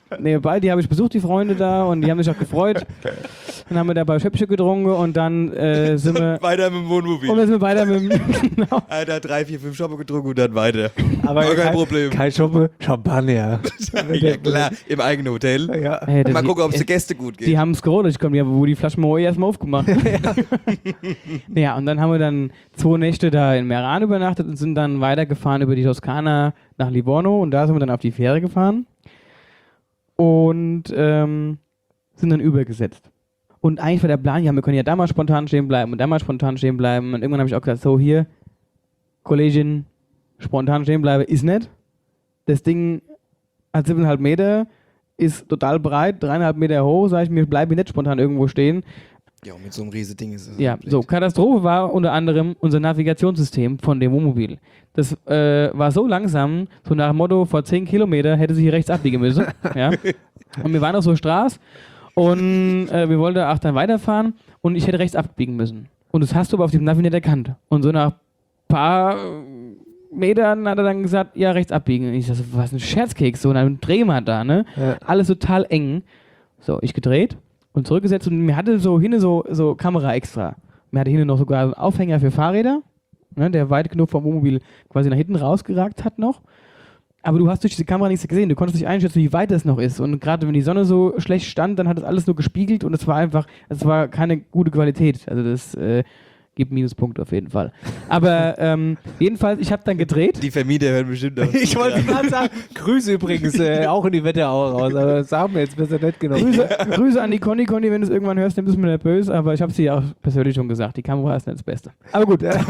Nee, beide, die habe ich besucht, die Freunde da, und die haben sich auch gefreut. Dann haben wir dabei Schöpfchen getrunken und dann äh, sind wir...
Weiter mit dem Wohnmobil.
Und dann sind wir weiter mit dem... Genau.
Alter, drei, vier, fünf Schoppe getrunken und dann weiter.
Aber
Gar kein
kein
Problem.
Kein Schoppe, Champagner.
Ja klar, im eigenen Hotel.
Ja.
Hey, das-
Mal gucken, ob es
die-
den Gästen gut geht.
Die haben es gerodet, ich komme, die haben wohl die Flaschen Moe erstmal aufgemacht. ja. ja, und dann haben wir dann zwei Nächte da in Meran übernachtet und sind dann weitergefahren über die Toskana nach Livorno, und da sind wir dann auf die Fähre gefahren und ähm, sind dann übergesetzt. Und eigentlich war der Plan, ja, wir können ja da mal spontan stehen bleiben und da mal spontan stehen bleiben, und irgendwann habe ich auch gesagt, so hier, Kollegin, spontan stehen bleiben ist nicht. Das Ding hat siebeneinhalb Meter, ist total breit, dreieinhalb Meter hoch, sage ich mir, bleibe nicht spontan irgendwo stehen.
Ja, mit so einem riesen Ding ist es.
Ja,
blöd.
so, Katastrophe war unter anderem unser Navigationssystem von dem Wohnmobil. Das äh, war so langsam, so nach dem Motto, vor zehn Kilometer hätte sie hier rechts abbiegen müssen. ja. Und wir waren auf so Straße und äh, wir wollten auch dann weiterfahren und ich hätte rechts abbiegen müssen. Und das hast du aber auf dem Navi nicht erkannt. Und so nach ein paar Metern hat er dann gesagt, ja, rechts abbiegen. Und ich dachte, so, was ein Scherzkeks, so, und dann drehen wir da, ne?
Ja.
Alles total eng. So, ich gedreht und zurückgesetzt, und mir hatte so hinten so, so Kamera extra. Mir hatte hinten noch sogar einen Aufhänger für Fahrräder, ne, der weit genug vom Wohnmobil quasi nach hinten rausgeragt hat noch. Aber du hast durch diese Kamera nichts gesehen. Du konntest nicht einschätzen, wie weit das noch ist. Und gerade wenn die Sonne so schlecht stand, dann hat das alles nur gespiegelt, und es war einfach, es war keine gute Qualität. Also das äh, gibt Minuspunkte auf jeden Fall. Aber ähm, jedenfalls, ich habe dann gedreht.
Die Vermieter hören bestimmt auch.
Ich wollte gerade sagen, Grüße übrigens äh, auch in die Wetterau raus, aber das haben wir jetzt besser nicht genommen.
Grüße, Grüße an die Conny. Conny, wenn du es irgendwann hörst, dann bist du mir nicht böse, aber ich habe sie auch persönlich schon gesagt. Die Kamera ist nicht das Beste. Aber gut.
Mama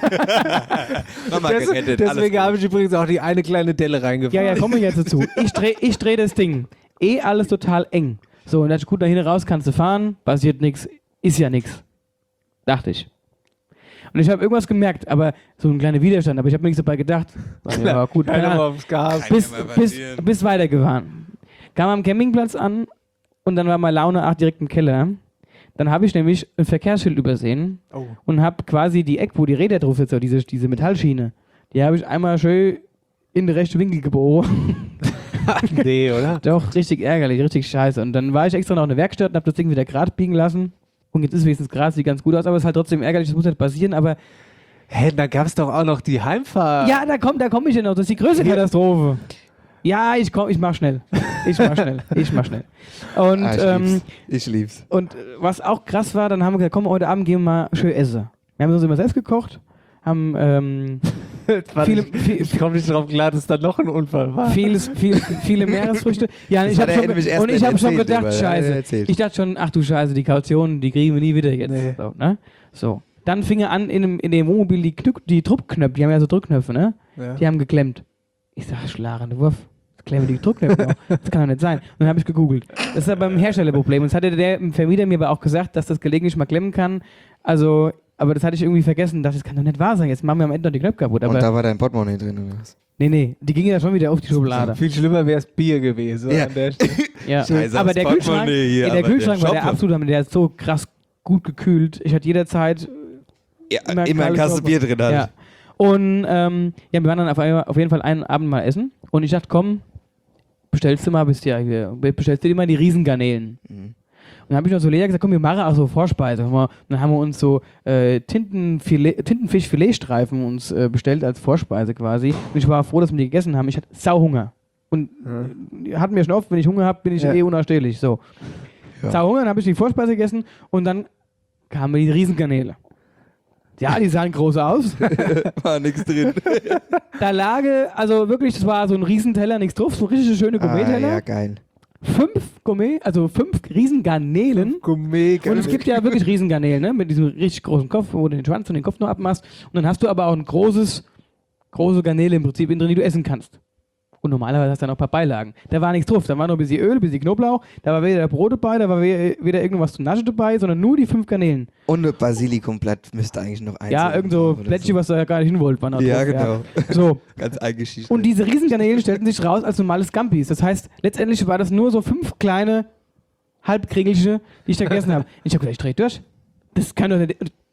Des,
gerettet.
deswegen habe ich übrigens auch die eine kleine Delle reingefahren.
Ja, ja, kommen wir jetzt dazu. Ich drehe ich dreh das Ding. Eh alles total eng. So, und dann gut, da hinten raus kannst du fahren, passiert nichts, ist ja nichts. Dachte ich. Und ich habe irgendwas gemerkt, aber so ein kleiner Widerstand, aber ich habe mir nichts dabei gedacht. Ja, gut, keine
Keiner
Ahnung.
aufs Gas.
bis,
Kann ja mal
bis,
passieren.
bis weitergefahren. Kam am Campingplatz an und dann war meine Laune auch direkt im Keller. Dann habe ich nämlich ein Verkehrsschild übersehen
Oh.
und habe quasi die Eck, wo die Räder drauf sitzen, diese, diese Metallschiene, die habe ich einmal schön in den rechten Winkel geboren.
Nee, oder?
Doch, richtig ärgerlich, richtig scheiße. Und dann war ich extra noch in der Werkstatt und habe das Ding wieder gerade biegen lassen. Und jetzt ist wenigstens gerade, sieht ganz gut aus, aber es ist halt trotzdem ärgerlich, das muss nicht passieren, aber
Hä, da gab es doch auch noch die Heimfahrt.
ja, da kommt, da komme ich ja noch, das ist die größte Katastrophe. Ja, ich komm, ich mach schnell. Ich mach schnell. Ich mach schnell. Und,
Ah, ich
ähm,
lieb's. Ich lieb's.
und äh, was auch krass war, dann haben wir gesagt, komm, heute Abend gehen wir mal schön essen. Wir haben uns immer selbst gekocht, haben ähm, viele, viel,
Ich komme nicht drauf klar, dass da noch ein Unfall war.
vieles, viel, viele Meeresfrüchte. Ja,
Das
ich
hat
hab
er
schon,
nämlich
ge-
erst
und ich
nicht
habe schon
erzählt,
gedacht,
aber er hat er
scheiße.
erzählt.
Ich dachte schon, ach du Scheiße, die Kaution, die kriegen wir nie wieder jetzt.
Nee.
So, ne? So. Dann fing er an, in dem, in dem Wohnmobil die, Knück, die Druckknöpfe, die haben ja so Drückknöpfe, ne?
Ja.
Die haben geklemmt. Ich sag, schlagende Wurf. Das klemmen die Druckknöpfe noch. Das kann doch nicht sein. Und dann habe ich gegoogelt. Das ist aber ein Herstellerproblem. Und das hatte der Vermieter mir aber auch gesagt, dass das gelegentlich mal klemmen kann. Also, aber das hatte ich irgendwie vergessen. Dachte, das kann doch nicht wahr sein. Jetzt machen wir am Ende noch die Knöpfe kaputt.
Und
Aber
da war dein Portemonnaie drin, oder was?
nee, nee, die gingen ja schon wieder auf die Schublade.
Viel schlimmer wäre es Bier gewesen.
Ja.
An der Stelle.
Ja.
Scheiße,
aber
das
der Kühlschrank,
Portemonnaie hier,
ey, der
aber der
Kühlschrank war der
Shopper.
absolute Hammer. Der ist so krass gut gekühlt. Ich hatte jederzeit
Ja,
Immer
immer, ein
kaltes
Kasse
Wasser.
Bier drin halt.
Ja. Und ähm, ja, wir waren dann auf, einmal- auf jeden Fall einen Abend mal essen. Und ich dachte, komm, bestellst du mal, bist ja hier, bestellst du dir mal die Riesengarnelen.
Mhm.
Und dann habe ich noch so Lea gesagt, komm, wir machen auch so Vorspeise. Und dann haben wir uns so äh, Tintenfilet, Tintenfisch-Filetstreifen uns äh, bestellt als Vorspeise quasi. Und ich war froh, dass wir die gegessen haben. Ich hatte Sauhunger. Und äh, hatten wir schon oft, wenn ich Hunger habe, bin ich
Ja.
eh unausstehlich. So.
Ja.
Sauhunger, dann habe ich die Vorspeise gegessen und dann kamen die Riesengarnele. Ja, die sahen groß aus.
War nichts drin.
Da lag, also wirklich, das war so ein Riesenteller, nichts drauf, so richtig schöne
ah,
Gourmet-Teller.
ja, geil.
Fünf Gourmet, also fünf Riesengarnelen.
Gourmet.
Und es gibt ja wirklich Riesengarnelen, ne? Mit diesem richtig großen Kopf, wo du den Schwanz und den Kopf noch abmachst. Und dann hast du aber auch ein großes, große Garnele im Prinzip innen drin, die du essen kannst. Und normalerweise hast du dann noch ein paar Beilagen. Da war nichts drauf. Da war noch ein bisschen Öl, ein bisschen Knoblauch. Da war weder Brot dabei, da war we- weder irgendwas zum Naschen dabei, sondern nur die fünf Garnelen.
Und ein Basilikumblatt müsste eigentlich noch eins
Ja,
sein.
irgend so
Oder
Plättchen, was du ja gar nicht hin wollt. War noch
Ja,
drauf,
genau.
So.
Ganz eingeschichtet.
Und diese Riesengarnelen stellten sich raus als normale Scampis. Das heißt, letztendlich war das nur so fünf kleine Halbkriegelische, die ich da gegessen habe. Ich habe gedacht, ich dreh durch. Das kann doch nicht.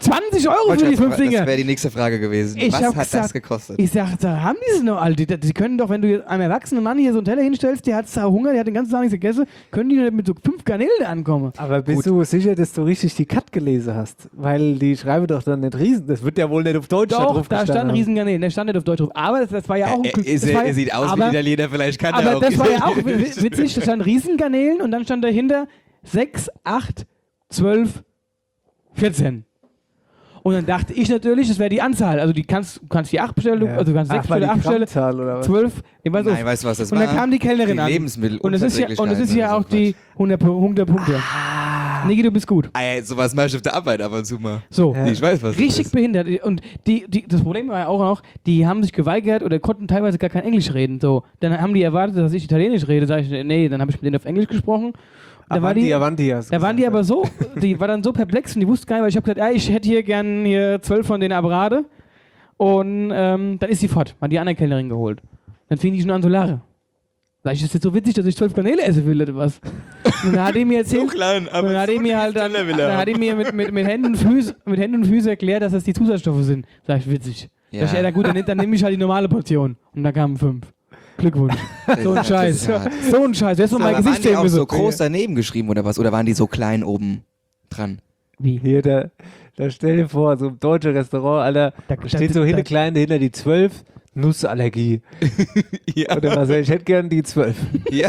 zwanzig Euro
Wollte
für die
jetzt-
fünf Dinger.
Das wäre die nächste Frage gewesen.
Ich
Was
hab
hat
gesagt,
das gekostet?
Ich sag, da haben die es noch, Alter. Die, die können doch, wenn du jetzt einem erwachsenen Mann hier so einen Teller hinstellst, der hat sau Hunger, der hat den ganzen Tag nichts gegessen, können die nicht mit so fünf Garnelen ankommen.
Aber bist
Gut.
du sicher, dass du richtig die Cut gelesen hast? Weil die schreiben doch dann nicht Riesen. Das wird ja wohl nicht auf Deutsch
Doch,
drauf
da stand
gestanden haben.
Riesengarnelen, der stand nicht auf Deutsch drauf. Aber das, das war ja auch ein
Er,
Glück-
er,
das war,
er sieht aus
aber,
wie ein Italiener, vielleicht kann er
Aber
auch.
das war ja auch wi- witzig, da stand Riesengarnelen und dann stand dahinter sechs, acht, zwölf, vierzehn. Und dann dachte ich natürlich, das wäre die Anzahl. Also die kannst, du kannst die acht bestellen, du-
Ja.
also du kannst
Ach,
sechs
war die
bestellen, acht bestellen,
Grammzahl oder was?
zwölf. Ich weiß
Nein,
auch.
weißt du, was das
Und
war?
dann kam die Kellnerin
die
an.
Lebensmittel
Und es ist ja, und es ist ja auch die hundert, Pu- hundert Punkte. Niki, du bist gut.
Ah, ja, sowas mach ich auf der Arbeit ab und zu mal.
So.
Ja.
Ich weiß, was
Richtig
das ist.
behindert. Und die, die, das Problem war ja auch noch, die haben sich geweigert oder konnten teilweise gar kein Englisch reden. So. Dann haben die erwartet, dass ich Italienisch rede. Sag ich, nee, dann habe ich mit denen auf Englisch gesprochen. Da war die,
Avanti, hast du
da waren die
gesagt.
aber so, die war dann so perplex und die wusste gar nicht, weil ich habe gesagt, ja, ich hätte hier gern hier zwölf von den Abrade. Und ähm, dann ist sie fort, hat die andere Kellnerin geholt. Dann fing die schon an zu lachen. Sag ich, ist das jetzt so witzig, dass ich zwölf Garnele essen will oder was? Und dann hat die mir erzählt,
klein,
und dann hat er mir halt dann, dann hat er mir mit, mit, mit, Händen und Füßen, mit Händen und Füßen erklärt, dass das die Zusatzstoffe sind. Sag ich, witzig.
Ja.
Sag ich, ja, na gut, dann, dann nehme ich halt die normale Portion. Und da kamen fünf. Glückwunsch. So ein Scheiß.
Ja.
So ein Scheiß. Du hättest mal mein
Aber
Gesicht
waren die
sehen
auch
müssen.
so groß daneben geschrieben oder was? Oder waren die so klein oben dran?
Wie?
Hier, da, da stell dir vor, so ein deutsches Restaurant, Alter,
Da-
da steht
da-
so
da-
hinter klein dahinter die zwölf, Nussallergie.
Ja.
Oder was, ich hätte gern die zwölf.
ja.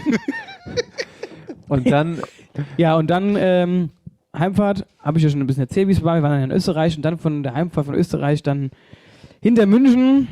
Und dann,
Ja, und dann ähm, Heimfahrt, habe ich ja schon ein bisschen erzählt, wie es war. Wir waren dann in Österreich und dann von der Heimfahrt von Österreich dann hinter München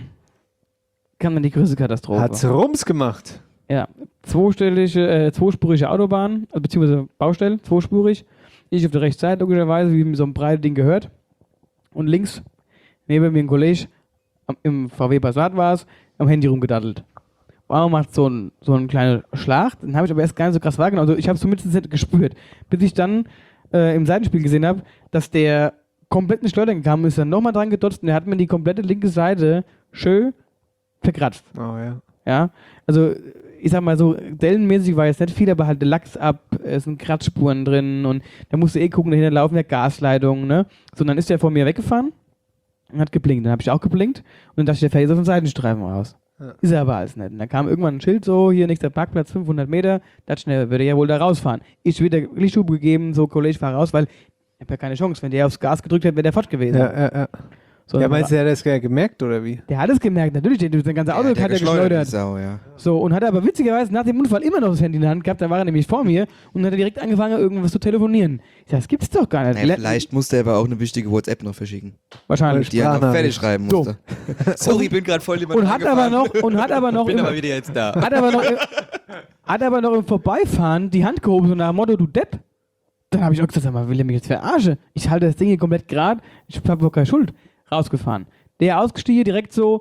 kam dann die größte Katastrophe.
hat's Rums gemacht.
Ja, zweistellige, äh, zweispurige Autobahn, also beziehungsweise Baustelle, zweispurig. Ich auf der rechten Seite logischerweise, wie mir so ein breites Ding gehört. Und links, neben mir ein Kollege, am- im V W Passat war es, am Handy rumgedattelt. Wow, macht so ein, so einen kleinen Schlag, den habe ich aber erst gar nicht so krass wahrgenommen. Also ich habe es zumindest nicht gespürt. Bis ich dann äh, im Seitenspiel gesehen habe, dass der komplett in Schleudern gekommen ist, dann nochmal dran gedotzt und der hat mir die komplette linke Seite schön verkratzt.
Oh ja.
Ja, also ich sag mal so, dellenmäßig war jetzt nicht viel, aber halt der Lachs ab, es sind Kratzspuren drin und da musst du eh gucken, dahinter laufen ja Gasleitungen, ne? So, und dann ist der vor mir weggefahren und hat geblinkt. Dann habe ich auch geblinkt und dann dachte ich, der fährt jetzt auf den Seitenstreifen raus.
Ja.
Ist er aber alles nicht. Und dann kam irgendwann ein Schild so, hier nächster Parkplatz, fünfhundert Meter, das schnell würde er ja wohl da rausfahren. Ich wieder Lichtschub gegeben, so Kollege, fahr raus, weil ich habe ja keine Chance. Wenn der aufs Gas gedrückt hätte, wäre der fort gewesen.
Ja, ja, ja.
So,
Ja,
dann
meinst du, der hat das ja gemerkt, oder wie?
der hat es gemerkt, natürlich, der, der ganze Auto
Ja, der
hat er
geschleudert, die
geschleudert.
Sau, ja.
So, und hat aber witzigerweise nach dem Unfall immer noch das Handy in der Hand gehabt, da war er nämlich vor mir und hat er direkt angefangen, irgendwas zu telefonieren. Ich sag, das gibt's doch gar nicht.
Naja,
Le-
vielleicht musste er aber auch eine wichtige WhatsApp noch verschicken,
Wahrscheinlich.
die er noch
Sprachnachricht.
fertig schreiben
So.
musste. Sorry, ich bin gerade voll jemand
Und hat aber noch, und hat aber noch,
bin
im,
aber wieder jetzt da.
hat aber noch, im, hat aber noch im Vorbeifahren die Hand gehoben, so nach dem Motto, du Depp. Dann habe ich auch gesagt, sag mal, will er mich jetzt verarschen? Ich halte das Ding hier komplett gerade, ich habe doch keine Schuld. Rausgefahren. Der ausgestiegen, direkt so,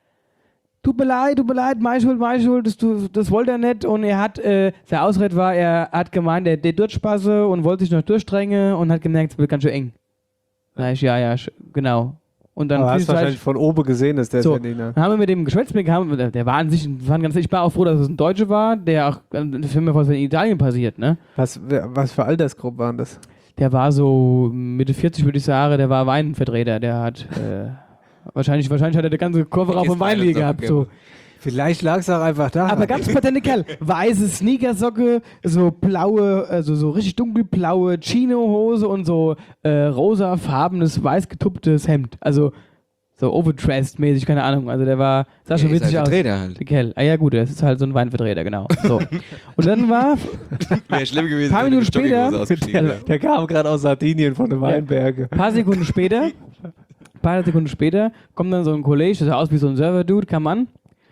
tut mir leid, tut mir leid, meine Schuld, meine Schuld, das, du- das wollte er nicht. Und er hat, äh, der Ausrede war, er hat gemeint, der, der durchspasse und wollte sich noch durchdrängen und hat gemerkt, es wird ganz schön eng. Sag ich, ja, ja, sch- genau. Und dann
Aber hast
zwischenzeitlich-
wahrscheinlich von oben gesehen, dass der
So.
Handy, ne?
dann haben wir mit dem geschwätzt, mit- haben, der der war an sich, wir waren ganz, ich war auch froh, dass es ein Deutscher war, der auch, ein Film, was in Italien passiert, ne?
Was, was für Altersgruppen waren das?
Der war so Mitte vierzig, würde ich sagen, der war Weinvertreter, der hat, äh, wahrscheinlich, wahrscheinlich hat er der ganze Kofferraum von Wein liegen gehabt, so.
Vielleicht lag es auch einfach da.
Aber ganz patente Kerl, weiße Sneakersocke, so blaue, also so richtig dunkelblaue Chino-Hose und so äh, rosafarbenes, weiß getupptes Hemd, also so overdressed-mäßig, keine Ahnung, also der war, sah schon
Ja, ist
witzig
halt
aus.
Vertreter halt.
Der Kerl. Ah ja gut, das ist halt so ein Weinvertreter, genau. So. Und dann war
Wäre schlimm gewesen,
Paar
wenn er
Minuten
eine Jogginghose
später-
ausgestiegen wäre.
Der kam gerade aus Sardinien von den Weinbergen.
ein paar Sekunden später, ein paar Sekunden später, kommt dann so ein Kollege, der sah aus wie so ein Server-Dude, kam an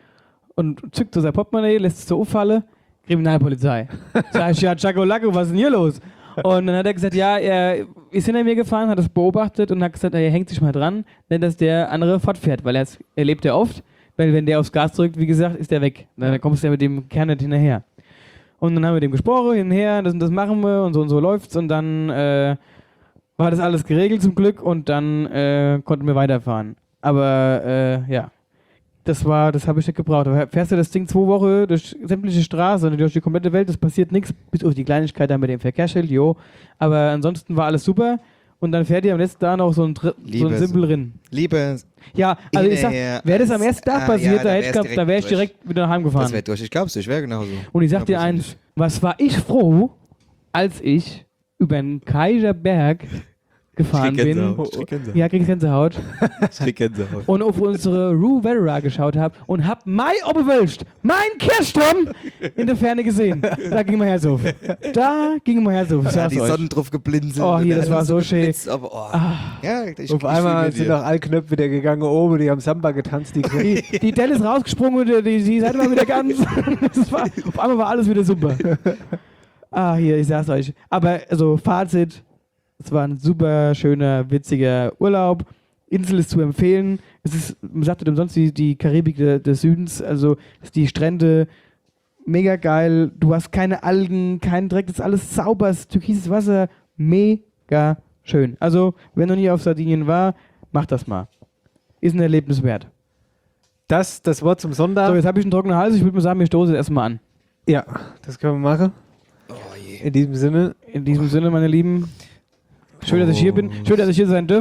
und zückt so sein Portemonnaie, lässt es so auffallen, Kriminalpolizei. Sag ich, ja, Chaco Laco, was ist denn hier los? Und dann hat er gesagt, ja, er ist hinter mir gefahren, hat das beobachtet und hat gesagt, er hängt sich mal dran, denn dass der andere fortfährt, weil er erlebt ja oft, weil wenn der aufs Gas drückt, wie gesagt, ist der weg. Dann kommst du ja mit dem Kern nicht hinterher. Und dann haben wir mit dem gesprochen, hin und her, das und das machen wir und so und so läuft's und dann äh, war das alles geregelt zum Glück und dann äh, konnten wir weiterfahren. Aber äh, ja, das war, das habe ich nicht gebraucht. Aber fährst du das Ding zwei Wochen durch sämtliche Straßen und durch die komplette Welt, das passiert nichts, bis auf die Kleinigkeit da mit dem Verkehrsschild, jo. Aber ansonsten war alles super und dann fährt ihr am letzten Tag noch so ein, Tri- so ein
Liebe-
Simpel rein.
Liebe,
Ja, also ich sag,
Hinterher
wäre das am
als-
ersten Tag
ah,
passiert,
ja,
da,
dann
hätte ich
wär's
gehabt, da
direkt
wäre ich
durch.
direkt wieder heimgefahren.
das wäre durch. Ich glaub's, ich wäre genauso.
Und ich sag dir eins, was war ich froh, als ich über den Kaiser Berg gefahren
krieg
bin.
Gänsehaut, ich krieg Gänsehaut.
Ja, krieg ich Gänsehaut.
Ich krieg Gänsehaut.
Und auf unsere Rue Vetera geschaut habe und hab mein Oberwölst, mein Kirchturm in der Ferne gesehen. Da ging mein Herz auf. Da ging mein Herz auf. Ich
Da
sag's
die
euch.
Sonnen drauf geblinzelt.
Oh, hier,
und
das
dann
war so schön.
geblitzt, Aber, oh. Ja, ich,
Auf
ich
einmal
fühl mit
sind
dir.
auch alle Knöpfe wieder gegangen oben, die haben Samba getanzt, die
Die, die Delle ist rausgesprungen und die, die Seite war wieder ganz. Das war, auf einmal war alles wieder super. Ah, hier, ich sag's euch. Aber, also, Fazit: Es war ein super schöner, witziger Urlaub. Insel ist zu empfehlen. Es ist, man sagt nicht umsonst, die, die Karibik de, des Südens, also die Strände, mega geil. Du hast keine Algen, keinen Dreck, das ist alles sauber, es ist türkises Wasser, mega schön. Also, wer noch nie auf Sardinien war, macht das mal. Ist ein Erlebnis wert.
Das, das Wort zum Sonntag.
So, jetzt habe ich einen trockenen Hals. Ich würde mal sagen, wir stoßen erstmal an.
Ja, das können wir machen.
Oh je.
In diesem Sinne,
In diesem Sinne, meine Lieben, schön, dass ich hier bin. Schön, dass ich hier sein darf.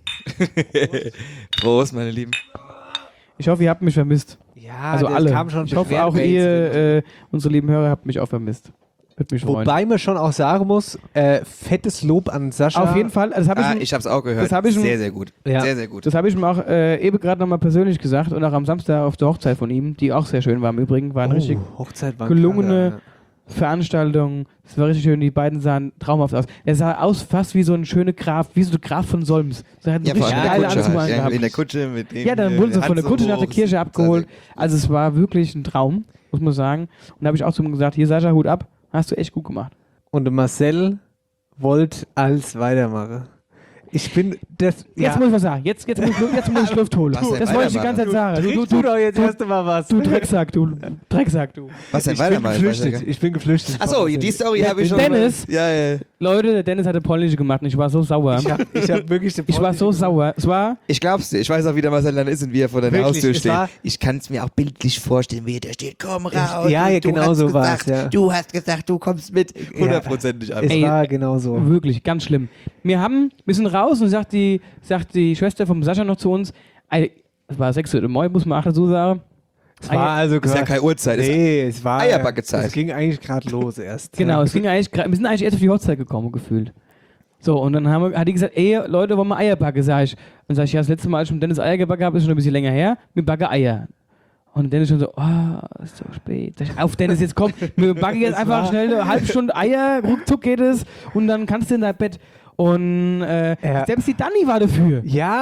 Prost, meine Lieben.
Ich hoffe, ihr habt mich vermisst.
ja,
Also
das
alle.
kam schon
Ich hoffe,
Beschwerden
auch
bei
ihr,
Instagram.
äh, unsere lieben Hörer, habt mich auch vermisst. Würde mich freuen.
Wobei man schon auch sagen muss, äh, fettes Lob an Sascha.
Auf jeden Fall. Das habe ich,
Ah,
ihm-
ich hab's auch gehört.
das hab ich schon-
sehr, sehr gut.
Ja.
Sehr, sehr gut.
das habe ich ihm auch äh, eben gerade nochmal persönlich gesagt und auch am Samstag auf der Hochzeit von ihm, die auch sehr schön war im Übrigen. War eine richtig
oh, Hochzeit war
gelungene
klar,
Veranstaltung. Es war richtig schön. Die beiden sahen traumhaft aus. Er sah aus fast wie so ein schöner Graf, wie so der Graf von Solms. So, er hat einen
Ja, vor
richtig
allem
geile
in der Kutsche
Anzug
halt. Ja,
angehabt.
in der Kutsche mit dem.
Ja, dann
äh,
wurden sie
Hand
von der
so
Kutsche nach
hoch.
der Kirche abgeholt. Also es war wirklich ein Traum, muss man sagen. Und da habe ich auch zu ihm gesagt, hier Sascha, Hut ab, hast du echt gut gemacht.
Und der Marcel wollte alles weitermachen. Ich bin das.
Jetzt muss ich was sagen, jetzt, jetzt, muss, ich, jetzt muss ich Luft holen.
Was denn
Das wollte ich die
weitermachen?
ganze Zeit sagen. Du,
du,
du,
du
du,
doch jetzt
du,
erst mal was.
du Drecksack, du Drecksack, du.
Was denn
ich bin
weitermachen? Ich weiß ja
geflüchtet.
gar nicht.
Ich bin geflüchtet.
Achso, die Story habe ich schon.
Dennis.
Mal. Ja, ja.
Leute, der Dennis hatte polnische gemacht und ich war so sauer.
Ich habe ich hab wirklich. den
Ich war so
Polnischen-
sauer. Es war,
Ich glaub's dir. Ich weiß auch, wie der Marcel dann ist und wie er vor deiner
Wirklich,
Haustür
es
steht.
war-
Ich kann es mir auch bildlich vorstellen, wie er da steht. Komm raus.
ja,
und
ja,
du
genau
hast
so war's,
gesagt,
ja.
Du hast gesagt, du kommst mit. Hundertprozentig ab.
Es
Ey,
war genau so.
wirklich ganz schlimm. Wir haben, wir sind raus und sagt die, sagt die Schwester vom Sascha noch zu uns, ey, es war sechs Uhr morgens, muss man auch dazu sagen.
Es war also
Ist ja keine Uhrzeit. Ist
Nee, es war.
Eierbackezeit.
Es ging eigentlich gerade los erst.
Genau,
Ja.
es ging eigentlich, gra- wir sind eigentlich erst auf die Hochzeit gekommen, gefühlt. So, und dann haben wir, hat die gesagt, ey, Leute, wollen wir Eier backen, sag ich. Und sag ich, ja, das letzte Mal, als ich mit Dennis Eier gebacken habe, ist schon ein bisschen länger her, wir backen Eier. Und Dennis schon so, oh, ist so spät. Sag ich, auf Dennis, jetzt komm, wir backen jetzt einfach schnell eine halbe Stunde Eier, ruckzuck geht es, und dann kannst du in dein Bett. Und äh,
Ja.
selbst die Dani war dafür.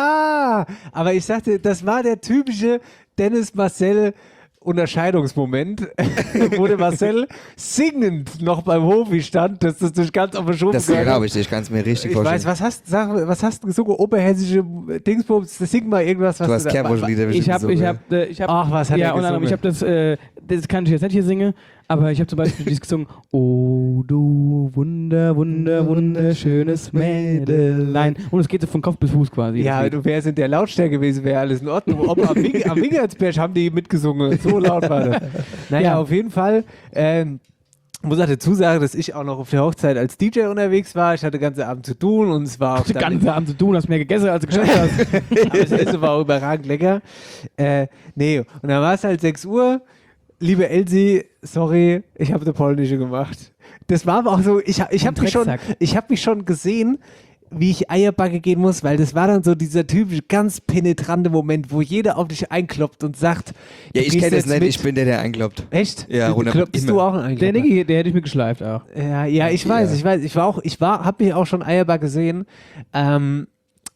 Ja, aber ich sagte, das war der typische Dennis Marcel Unterscheidungsmoment, wo der Marcel singend noch beim Hofi stand, dass das durch ganz auf der Schule
Das glaube ich, ich kann es mir richtig
Ich
vorstellen.
weiß, was hast, sag, was hast du gesungen? Oberhessische Dingsbums, sing mal irgendwas, was
du hast
da-
Kerbruschlieder
Ich habe, ich habe, äh, ich habe,
Ach, was hat
ja,
er
unter anderem, ich habe
gesungen?
das, äh, das kann ich jetzt nicht hier singen, aber ich habe zum Beispiel dieses gesungen, oh du wunder, wunder, wunderschönes Mädelein. Und es geht so von Kopf bis Fuß quasi.
Ja,
das Lied.
du wärst in der Lautstärke gewesen, wäre alles in Ordnung. Ob am, Wing, am Wingertsberg haben die mitgesungen, so laut war das. Naja,
Ja.
auf jeden Fall. Ähm, muss auch dazu sagen, dass ich auch noch auf der Hochzeit als D J unterwegs war. Ich hatte den ganzen Abend zu tun und es war auch
Den
dann
ganzen Abend zu tun, hast mehr gegessen, als du geschafft hast.
Aber das Essen war auch überragend lecker. Äh, nee, und dann war es halt sechs Uhr. Liebe Elsie, sorry, ich habe eine polnische gemacht. Das war aber auch so, ich, ich habe mich, schon-
Drecksack.
ich hab mich schon gesehen, wie ich Eierbacke gehen muss, weil das war dann so dieser typische, ganz penetrante Moment, wo jeder auf dich einkloppt und sagt,
ja,
du
ich
gehst
kenne das
jetzt
nicht,
mit.
ich bin der, der einkloppt.
Echt?
Ja,
Du-
hundert-
Klopfst du
immer.
auch einen
Der
Einklopper?
Niggi, der hätte ich mir geschleift auch.
Ja, ja, ich weiß,
Ja.
ich weiß. Ich war auch, ich war, hab mich auch schon Eierbar gesehen. Ähm,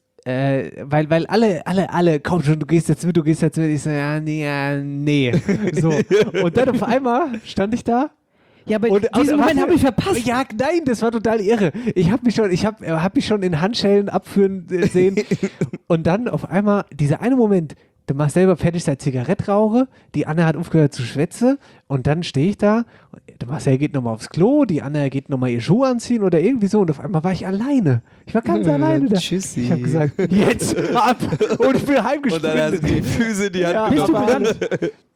äh, weil, weil alle, alle, alle, komm schon, du gehst jetzt mit, du gehst jetzt mit. Ich so, ja, nee, ja, nee. So. Und dann auf einmal stand ich da.
Ja, aber
Und,
diesen
und-
Moment
warte,
habe ich verpasst.
Ja, nein, das war total irre. Ich habe mich schon, ich habe hab mich schon in Handschellen abführen äh, sehen. Und dann auf einmal, dieser eine Moment, der macht selber fertig seine Zigarette rauche, die Anna hat aufgehört zu schwätzen und dann stehe ich da, der Marcel geht nochmal aufs Klo, die Anna geht nochmal ihr Schuh anziehen oder irgendwie so und auf einmal war ich alleine. Ich war ganz alleine da.
Tschüssi.
Ich habe gesagt, jetzt ab und ich bin
Und dann hast
heimgesprintet.
du die Füße in die Hand
Ja,
Bist du
aber-
gerannt?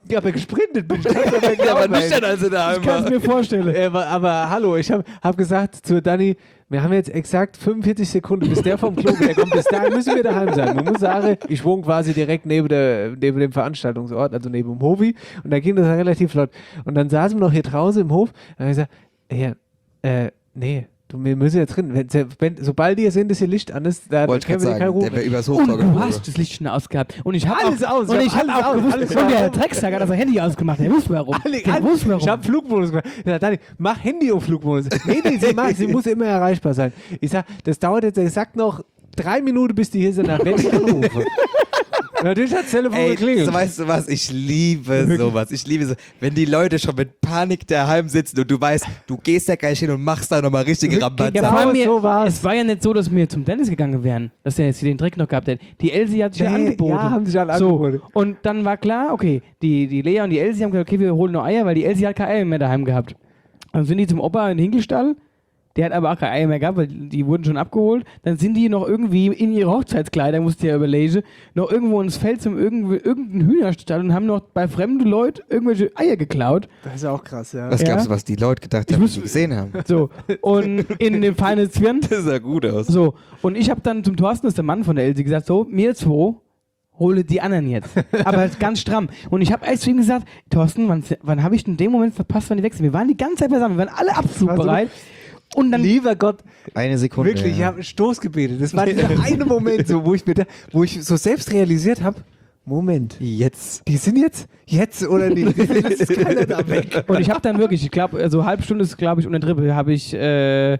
Ja, aber gesprintet bin ich. Das
Ja, aber nicht dann, als er daheim
Ich kann es
war.
mir vorstellen.
Äh, aber, aber hallo, ich habe hab gesagt zu Dani, wir haben jetzt exakt fünfundvierzig Sekunden, bis der vom Klo wieder kommt. Bis dahin müssen wir daheim sein. Man muss sagen, ich wohne quasi direkt neben, der, neben dem Veranstaltungsort, also neben dem Hofi. Und da ging das relativ flott. Und dann saßen wir noch hier draußen im Hof. Und dann habe ich gesagt, ja, äh, nee, du, wir müssen jetzt drin. Wenn, wenn, sobald ihr seht, dass hier Licht an ist, da
Wollte ich
können
gerade
wir keinen
sagen,
Ruhe.
der wäre übers
Und
Hochtor
du
geflogen.
hast das Licht schon ausgehabt. Und ich habe
Alles
auch,
aus,
und
ich
ich
hab
habe
alles
auch
aus,
gewusst,
alles
und der
aus.
Drecksack hat das Handy ausgemacht. Der wusste warum.
Alle,
Der
alle,
wusste warum.
ich habe Flugmodus gemacht. Ich sag, Dani, mach Handy auf Flugmodus. Nee, nee, sie, macht, sie muss immer erreichbar sein. Ich sag, das dauert jetzt exakt noch drei Minuten, bis die hier sind, nach wenn ich anrufe. Natürlich hat das Telefon
Ey,
geklingelt.
so, weißt du was, ich liebe sowas. Ich liebe so, wenn die Leute schon mit Panik daheim sitzen und du weißt, du gehst da gleich hin und machst da nochmal richtige
Ja,
Rambanza.
vor allem mir,
so war's.
es war ja nicht so, dass wir zum Dennis gegangen wären, dass der jetzt hier den Dreck noch gehabt hätte. Die Elsie hat sich ja
Nee,
angeboten.
ja, haben sich alle
so.
angeboten.
Und dann war klar, okay, die, die Lea und die Elsie haben gesagt, okay, wir holen noch Eier, weil die Elsie hat keine Eier mehr daheim gehabt. Dann sind die zum Opa in den Hinkelstall. Der hat aber auch keine Eier mehr gehabt, weil die wurden schon abgeholt. Dann sind die noch irgendwie in ihre Hochzeitskleider, musste ja überlegen, noch irgendwo ins Feld zum irgendwie, irgendeinen Hühnerstall und haben noch bei fremden Leuten irgendwelche Eier geklaut.
Das ist auch krass, ja.
Was
Ja.
glaubst du, was die Leute gedacht
Ich
haben,
muss-
die gesehen haben?
So, und in dem feinen Zwirn.
Das sah gut aus.
So, und ich habe dann zum Thorsten, das ist der Mann von der Elsie, gesagt, so, mir zwei, hole die anderen jetzt. Aber ganz stramm. Und ich habe erst zu ihm gesagt, Thorsten, wann, wann habe ich denn den Moment verpasst, wann die wechseln? Wir waren die ganze Zeit beisammen, wir waren alle abflugbereit. Und dann
Lieber Gott,
Eine Sekunde.
wirklich, ich
ja.
habe einen Stoß gebetet. Das war dieser eine Moment, so, wo ich mir da, wo ich so selbst realisiert habe, Moment,
Jetzt.
die sind jetzt, jetzt oder nicht? Das ist keiner da weg.
Und ich habe dann wirklich, ich glaube, so also halbe Stunde ist, glaube ich, unter Dribbel, habe ich äh,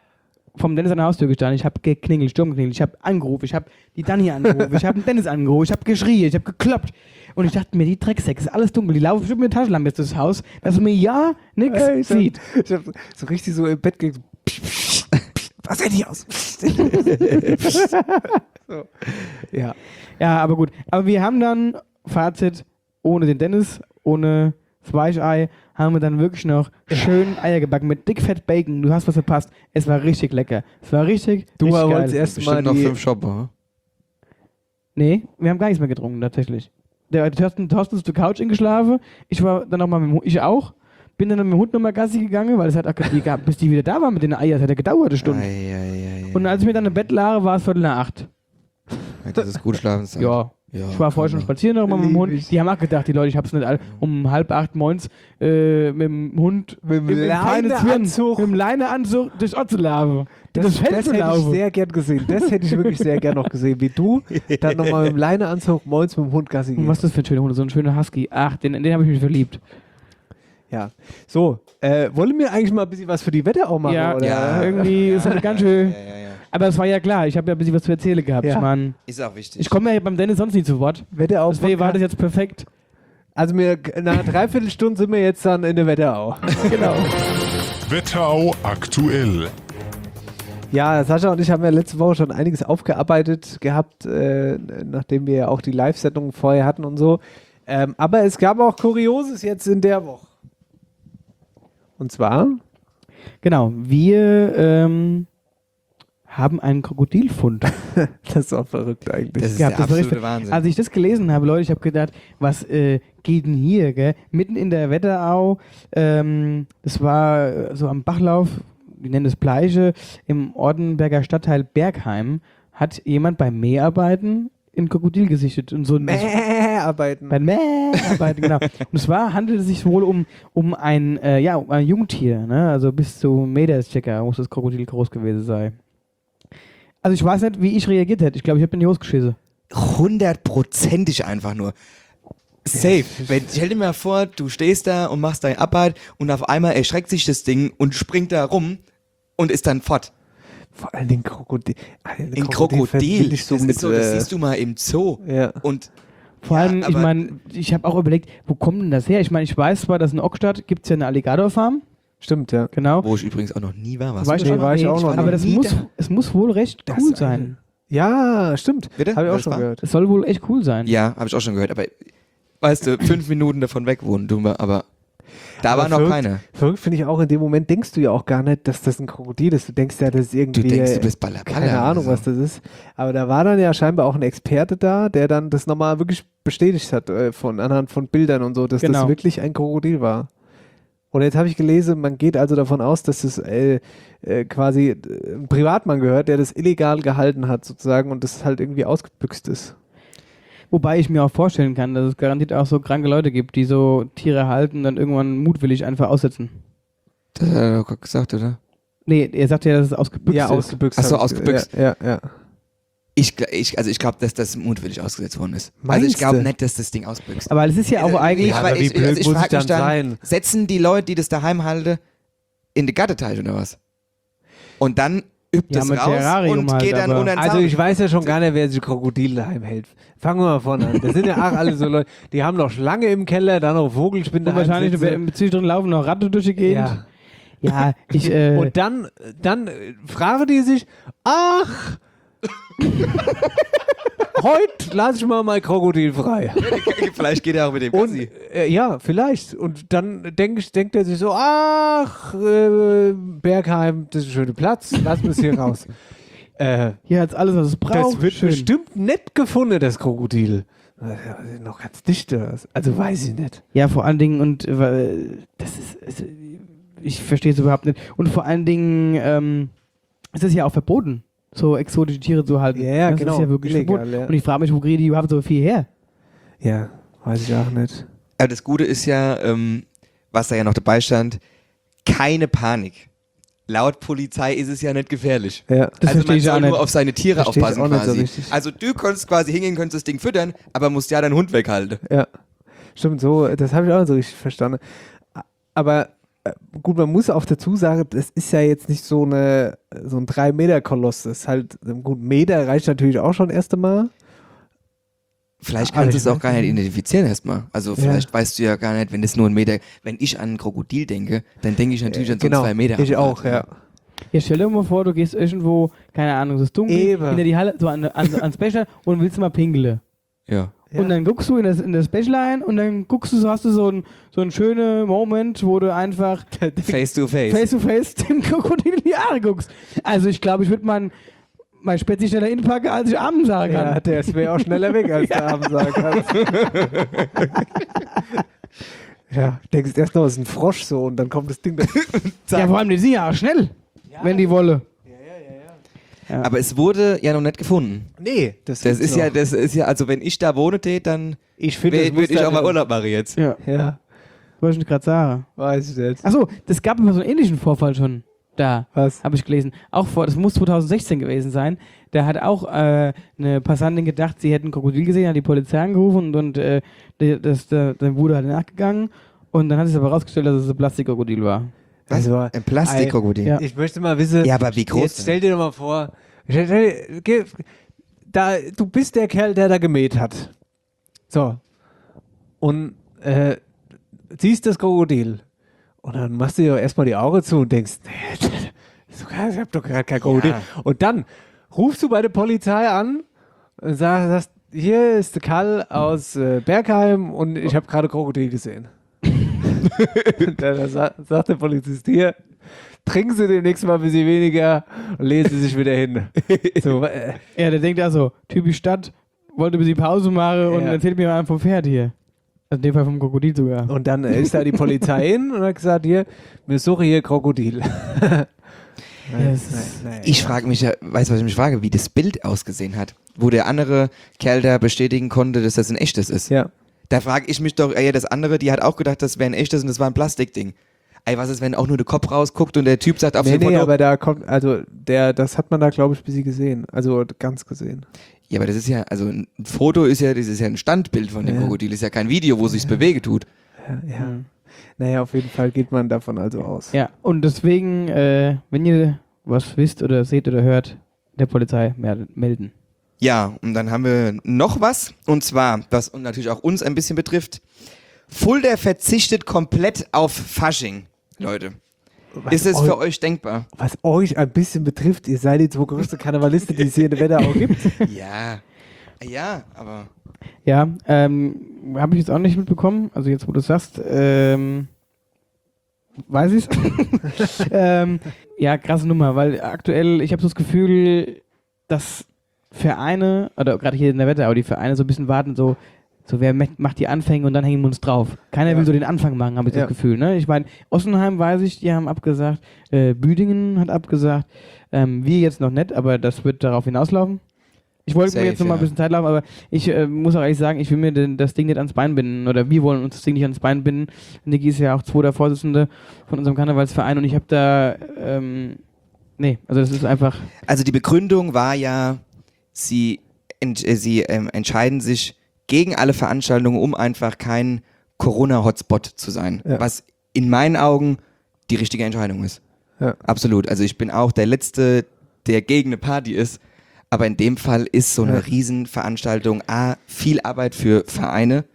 vom Dennis an der Haustür gestanden. Ich habe geklingelt, Sturm geklingelt, ich habe angerufen, ich habe die Dani angerufen, ich habe den Dennis angerufen, ich habe geschrien, ich habe gekloppt. Und ich dachte mir, die Drecksäcke, ist alles dunkel, die laufen bestimmt mit der Taschenlampe jetzt durchs Haus, dass man ja nichts
Ey, ich hab,
sieht.
ich hab so richtig so im Bett gelegen. So, was sieht die aus? So. Ja.
Ja, aber gut. Aber wir haben dann, Fazit, ohne den Dennis, ohne das Weichei, haben wir dann wirklich noch schön Eier gebacken mit dickfett Bacon. Du hast was verpasst. Es war richtig lecker. Es war richtig,
Du
richtig
wolltest
geil.
erst mal
Bestimmt noch
die,
fünf Shopper.
Nee, wir haben gar nichts mehr getrunken, tatsächlich. Der Thorsten, Thorsten ist zur Couch eingeschlafen. Ich war dann nochmal mit dem Hund, ich auch. Bin dann mit dem Hund nochmal Gassi gegangen, weil es hat auch gehabt, bis die wieder da waren mit den Eiern. Das hat ja gedauert, eine Stunde.
Ei, ei, ei, ei.
Und als ich mir dann im Bett lag, war es Viertel nach acht.
Ja, das ist gut schlafen.
Ja.
ja.
Ich war vorher schon spazieren noch mal mit dem
Lieb
Hund.
ich.
Die haben auch gedacht, die Leute, ich hab's nicht all, um halb acht morgens äh, mit dem Hund
Mit dem
im- im feinen Zwirn,
Leineanzug.
mit dem Leineanzug durchs Ort zu laufen.
das,
Das Feld
das
zu
hätte ich
laufen.
sehr gern gesehen. Das hätte ich wirklich sehr gern noch gesehen, wie du dann nochmal mit dem Leineanzug morgens mit dem Hund Gassi
Und
gehst.
was ist das für ein schöner Hund? So ein schöner Husky. Ach, den, in den habe ich mich verliebt.
Ja. So, äh, wollen wir eigentlich mal ein bisschen was für die Wetterau machen?
Ja,
oder?
Ja.
irgendwie ist das ganz schön.
Ja, ja, ja.
Aber es war ja klar, ich habe ja ein bisschen was zu erzählen gehabt.
Ja.
Ich, mein,
Ist auch wichtig.
ich komme ja beim Dennis sonst nie zu Wort.
Wetterau
Deswegen war das
Podcast.
jetzt perfekt.
Also wir, nach einer Dreiviertelstunde sind wir jetzt dann in der Wetterau.
Genau.
Wetterau aktuell.
Ja, Sascha und ich haben ja letzte Woche schon einiges aufgearbeitet gehabt, äh, nachdem wir ja auch die Live-Sendung vorher hatten und so. Ähm, aber es gab auch Kurioses jetzt in der Woche. Und zwar,
Genau, wir ähm, haben einen Krokodilfund.
das ist auch verrückt eigentlich.
das ist
Ja,
der
das war
absolute
richtig-
Wahnsinn.
Als ich das gelesen habe, Leute, ich habe gedacht, was äh, geht denn hier, gell? Mitten in der Wetterau, ähm, das war äh, so am Bachlauf, wir nennen es Bleiche, im Ortenberger Stadtteil Bergheim, hat jemand beim Mäharbeiten ein Krokodil gesichtet. Und so ein,
Mäh arbeiten.
bei Mäharbeiten, genau. Und zwar handelt es sich wohl um, um ein, äh, ja, um ein Jungtier, ne? Also bis zu einen Meter circa muss das Krokodil groß gewesen sein. Also ich weiß nicht, wie ich reagiert hätte. Ich glaube, ich habe in die Hose geschissen.
Hundertprozentig einfach nur. Safe. Wenn, stell dir mal vor, du stehst da und machst deine Arbeit und auf einmal erschreckt sich das Ding und springt da rum und ist dann fort.
Vor allem den Krokodil. Ein
Ein Krokodil.
verbinde ich so
das,
mit,
ist so, das
äh,
siehst du mal im Zoo.
ja.
Und
Vor
Ja,
allem, ich
aber-
meine, ich habe auch überlegt, wo kommt denn das her? Ich meine, ich weiß zwar, dass in Ockstadt gibt es ja eine Alligatorfarm,
Stimmt, ja.
genau.
wo ich übrigens auch noch nie war. Warst
War
du
ich
schon
nee,
mal?
war ich auch noch
aber
nie
das
da.
muss, es muss wohl recht
Das
cool
ist
sein.
ein- Ja, stimmt.
Bitte?
Habe ich auch
Was
schon
war?
gehört.
Es soll wohl echt cool sein.
Ja, habe ich auch schon gehört. Aber weißt du, fünf Minuten davon weg wohnen, du, aber da
Aber
war noch
verrückt-
keine.
Verrückt finde ich auch, in dem Moment denkst du ja auch gar nicht, dass das ein Krokodil ist. Du denkst ja, das ist irgendwie.
Du denkst, du bist Baller,
Keine
Baller,
Ahnung,
also.
was das ist. Aber da war dann ja scheinbar auch ein Experte da, der dann das nochmal wirklich bestätigt hat, äh, von anhand von Bildern und so, dass
Genau.
das wirklich ein Krokodil war. Und jetzt habe ich gelesen, man geht also davon aus, dass es äh, äh, quasi äh, ein Privatmann gehört, der das illegal gehalten hat sozusagen und das halt irgendwie ausgebüxt ist.
Wobei ich mir auch vorstellen kann, dass es garantiert auch so kranke Leute gibt, die so Tiere halten und dann irgendwann mutwillig einfach aussetzen.
Das hat er doch gerade gesagt, oder?
Nee, er sagt ja, dass es ausgebüxt
Ja,
ist.
ausgebüxt.
Ach so,
hab ich-
ausgebüxt.
Ja, ja. ja.
Ich, gl- ich, also ich glaube, dass das mutwillig ausgesetzt worden ist. also
Meinst
ich glaube
du?
nicht, dass das Ding ausbüchst.
Aber es ist ja auch
Also,
eigentlich...
ja, aber
aber wie
ich,
blöd
also ich
muss
frag
ich dann
mich dann,
sein?
setzen die Leute, die das daheim halten, in den Gatteteich oder was? Und dann übt
Ja,
es
mit
raus
Terrarium
und
halt,
geht dann
aber-
unter den
Also
Zaun.
ich weiß ja schon gar nicht, wer sich Krokodil daheim hält. Fangen wir mal vorne an. Das sind ja auch alle so Leute, die haben noch Schlange im Keller, dann noch Vogelspinne.
Und wahrscheinlich
sitzen.
zwischendrin laufen noch Ratte durch die Gegend.
Ja.
Ja, ich... Äh,
Und dann, dann äh, fragen die sich, ach, heute lasse ich mal mein Krokodil frei.
Vielleicht geht er auch mit dem
Und
Gassi.
äh, ja, vielleicht. Und dann denk ich, denkt er sich so, ach, äh, Bergheim, das ist ein schöner Platz, lass uns hier raus. Äh,
hier hat's alles, was es braucht.
das wird
Schön.
bestimmt nett gefunden, das Krokodil. Äh, noch ganz dicht, oder was? Also weiß ich nicht.
Ja, vor allen Dingen, und äh, weil das ist, ist ich verstehe es überhaupt nicht. Und vor allen Dingen, ähm, es ist ja auch verboten, so exotische Tiere zu halten.
Ja, ja,
das
genau.
ist ja wirklich
Illegal,
verboten.
ja.
Und ich frage mich, wo kriegen die überhaupt so viel her?
Ja, weiß ich auch nicht.
Aber das Gute ist ja, ähm, was da ja noch dabei stand, keine Panik. Laut Polizei ist es ja nicht gefährlich.
Ja.
Das
also
verstehe
man
ich
soll
auch
nur
nicht.
auf seine Tiere
Verstehe ich
aufpassen
auch nicht so
quasi.
richtig.
Also du konntest quasi hingehen, könntest das Ding füttern, aber musst ja deinen Hund weghalten.
Ja, stimmt, so, das habe ich auch nicht so richtig verstanden. Aber äh, gut, man muss auch dazu sagen, das ist ja jetzt nicht so eine so ein drei Meter Koloss. Das ist halt, gut, Meter reicht natürlich auch schon erst einmal.
Vielleicht
Aber
kannst du
ich
es auch
weiß
gar nicht
nicht.
identifizieren erstmal. Also
Ja.
vielleicht weißt du ja gar nicht, wenn das nur ein Meter, wenn ich an ein Krokodil denke, dann denke ich natürlich an so
genau,
ein zwei Meter.
ich
Apparat,
auch, ja.
Ja, stell dir mal vor, du gehst irgendwo, keine Ahnung, es ist dunkel,
Eben.
hinter die Halle, so an, an, ans Becher und willst mal pinkeln.
Ja.
Ja.
Und dann guckst du in das, in das Becher ein und dann guckst du, so hast du so einen so einen schönen Moment, wo du einfach
Face to face.
face to face dem Krokodil in die Haare guckst. Also ich glaube, ich würde mein, mein Spezi schneller inpacken, als ich Abend sagen kann.
Ja, der ist mir auch schneller weg, als der Abend sagen kann. Ja, denkst erst noch, es ist ein Frosch so und dann kommt das Ding da.
Ja, vor allem, die sind ja auch schnell, wenn die wolle.
Aber es wurde ja noch nicht gefunden.
Nee, das,
Das
gibt's
ist ja,
noch.
das ist ja, also wenn ich da wohne tät, dann
Ich finde, das
würde
muss
ich
da
auch mal
drin-
Urlaub machen jetzt.
Ja,
Ja,
wollte ich gerade sagen.
weiß ich nicht.
Achso, das gab immer so einen ähnlichen Vorfall schon da.
Was?
Habe ich gelesen. Auch vor, das muss zwanzig sechzehn gewesen sein. Da hat auch äh, eine Passantin gedacht, sie hätten ein Krokodil gesehen, hat die Polizei angerufen und, und äh, der, das, der, der wurde halt nachgegangen. Und dann hat sich aber rausgestellt, dass es ein Plastikkrokodil war.
Also,
Ein Plastikkrokodil.
Ja.
ich möchte mal wissen.
Ja, aber wie groß
Jetzt
denn?
stell dir doch mal vor, stell, stell, geh, da, du bist der Kerl, der da gemäht hat. So. Und äh, siehst das Krokodil. Und dann machst du dir erstmal die Augen zu und denkst, nee, so, ich hab doch gerade kein Krokodil.
Ja.
Und dann rufst du bei der Polizei an und sagst, sagst hier ist der Karl aus äh, Bergheim und ich habe gerade Krokodil gesehen. Und dann sa sagt der Polizist, hier, trinken Sie demnächst mal ein bisschen weniger und lesen Sie sich wieder hin. So, äh,
Ja, der denkt also, typisch Stadt, wollte ein bisschen Pause machen und
Ja.
erzählt mir mal vom Pferd hier. Also in dem Fall vom Krokodil sogar.
und dann äh, ist da die Polizei hin und hat gesagt, hier, wir suchen hier Krokodil.
Ja, es ist-
Nein, nein,
Ich frage mich ja, weißt du, was ich mich frage, wie das Bild ausgesehen hat, wo der andere Kerl da bestätigen konnte, dass das ein echtes ist.
Ja.
Da frage ich mich doch, ey, das andere, die hat auch gedacht, das wäre ein echtes und das war ein Plastikding. Ey, was ist, wenn auch nur der Kopf rausguckt und der Typ sagt auf
Nee,
dem
nee,
Foto,
aber da kommt, also der, das hat man da, glaube ich, ein bisschen gesehen. Also ganz gesehen.
ja, aber das ist ja, also ein Foto ist ja, das ist ja ein Standbild von dem
Ja.
Krokodil, ist ja kein Video, wo sich's bewege tut.
Ja, ja. Naja, auf jeden Fall geht man davon also aus.
Ja, und deswegen, äh, wenn ihr was wisst oder seht oder hört, der Polizei mer- melden.
Ja, und dann haben wir noch was, und zwar, was und natürlich auch uns ein bisschen betrifft, Fulda verzichtet komplett auf Fasching, Leute.
Was
Ist es
eu-
für euch denkbar?
Was euch ein bisschen betrifft, ihr seid die zwei größten Karnevalisten, die es hier in der Wetterau gibt.
Ja. Ja, aber
Ja, ähm, habe ich jetzt auch nicht mitbekommen. Also jetzt, wo du es sagst, ähm, weiß ich's. ähm, ja, krasse Nummer, weil aktuell, ich habe so das Gefühl, dass Vereine, oder gerade hier in der Wetterau, die Vereine so ein bisschen warten, so, So, wer macht die Anfänge und dann hängen wir uns drauf. Keiner
Ja.
will so den Anfang machen, habe ich
Ja.
das Gefühl. Ne? Ich meine, Ossenheim weiß ich, die haben abgesagt, äh, Büdingen hat abgesagt, ähm, wir jetzt noch nicht, aber das wird darauf hinauslaufen. Ich wollte mir
Safe,
jetzt noch mal ein
ja.
bisschen Zeit laufen, aber ich äh, muss auch ehrlich sagen, ich will mir den, das Ding nicht ans Bein binden oder wir wollen uns das Ding nicht ans Bein binden. Niki ist ja auch zweiter Vorsitzende von unserem Karnevalsverein und ich habe da, ähm, nee, also das ist einfach,
Also die Begründung war ja, sie, ent, äh, sie ähm, entscheiden sich gegen alle Veranstaltungen, um einfach kein Corona-Hotspot zu sein.
Ja.
Was in meinen Augen die richtige Entscheidung ist.
Ja.
Absolut. Also ich bin auch der Letzte, der gegen eine Party ist. Aber in dem Fall ist so eine
Ja.
Riesenveranstaltung A, viel Arbeit für Vereine,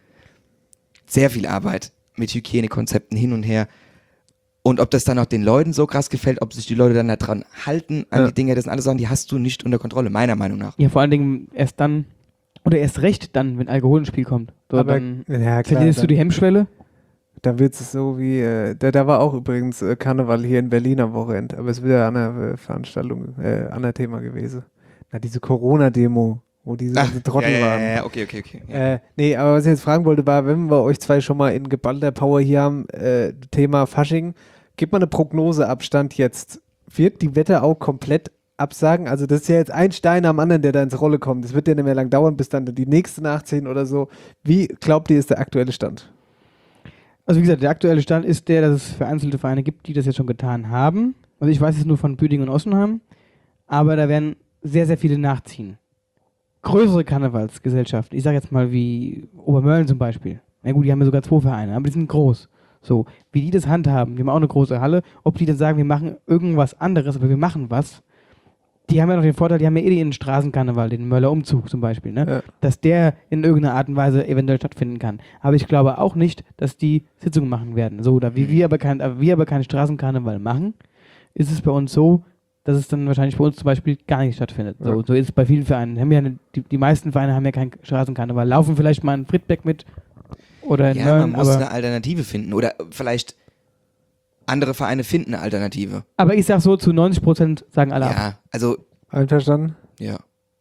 sehr viel Arbeit mit Hygienekonzepten hin und her. Und ob das dann auch den Leuten so krass gefällt, ob sich die Leute dann da dran halten, an
Ja.
die Dinge, das sind alles Sachen, die hast du nicht unter Kontrolle, meiner Meinung nach.
ja vor allen Dingen erst dann, oder erst recht dann, wenn Alkohol ins Spiel kommt. So,
Aber,
dann
ja, klar.
verlierst du
Dann,
die Hemmschwelle.
dann wird es so wie, äh, da, da war auch übrigens äh, Karneval hier in Berlin am Wochenende, aber es ist wieder eine äh, Veranstaltung, äh, an der Thema gewesen. Na, diese Corona-Demo, wo diese ganzen Trottel
ja, ja,
waren.
ja, ja, okay, okay, okay. Ja.
Äh, nee, aber was ich jetzt fragen wollte, war, wenn wir euch zwei schon mal in geballter Power hier haben, äh, Thema Fasching, gebt mal eine Prognoseabstand jetzt. Wird die Wetterau komplett absagen? Also das ist ja jetzt ein Stein am anderen, der da ins Rolle kommt. Das wird ja nicht mehr lang dauern, bis dann die nächsten nachziehen oder so. Wie glaubt ihr, ist der aktuelle Stand?
Also wie gesagt, der aktuelle Stand ist der, dass es vereinzelte Vereine gibt, die das jetzt schon getan haben. Also ich weiß es nur von Büdingen und Ossenheim, aber da werden sehr, sehr viele nachziehen. Größere Karnevalsgesellschaften, ich sage jetzt mal wie Obermörlen zum Beispiel. Na gut, die haben ja sogar zwei Vereine, aber die sind groß. So, wie die das handhaben, die haben auch eine große Halle, ob die dann sagen, wir machen irgendwas anderes, aber wir machen was, die haben ja noch den Vorteil, die haben ja eh den Straßenkarneval, den Möller Umzug zum Beispiel, ne?
Ja.
Dass der in irgendeiner Art und Weise eventuell stattfinden kann. Aber ich glaube auch nicht, dass die Sitzungen machen werden. So, da wie wir aber kein, aber wir aber keinen Straßenkarneval machen, ist es bei uns so, dass es dann wahrscheinlich bei uns zum Beispiel gar nicht stattfindet. So,
Ja.
so ist es bei vielen Vereinen. Haben ja eine, die, die meisten Vereine haben ja keinen Straßenkarneval. Laufen vielleicht mal in Friedbeck mit oder in
Ja,
Mölln,
man muss
aber,
eine Alternative finden. Oder vielleicht andere Vereine finden eine Alternative.
aber ich sag so, zu neunzig Prozent sagen alle ab.
Ja, also,
Einverstanden?
ja.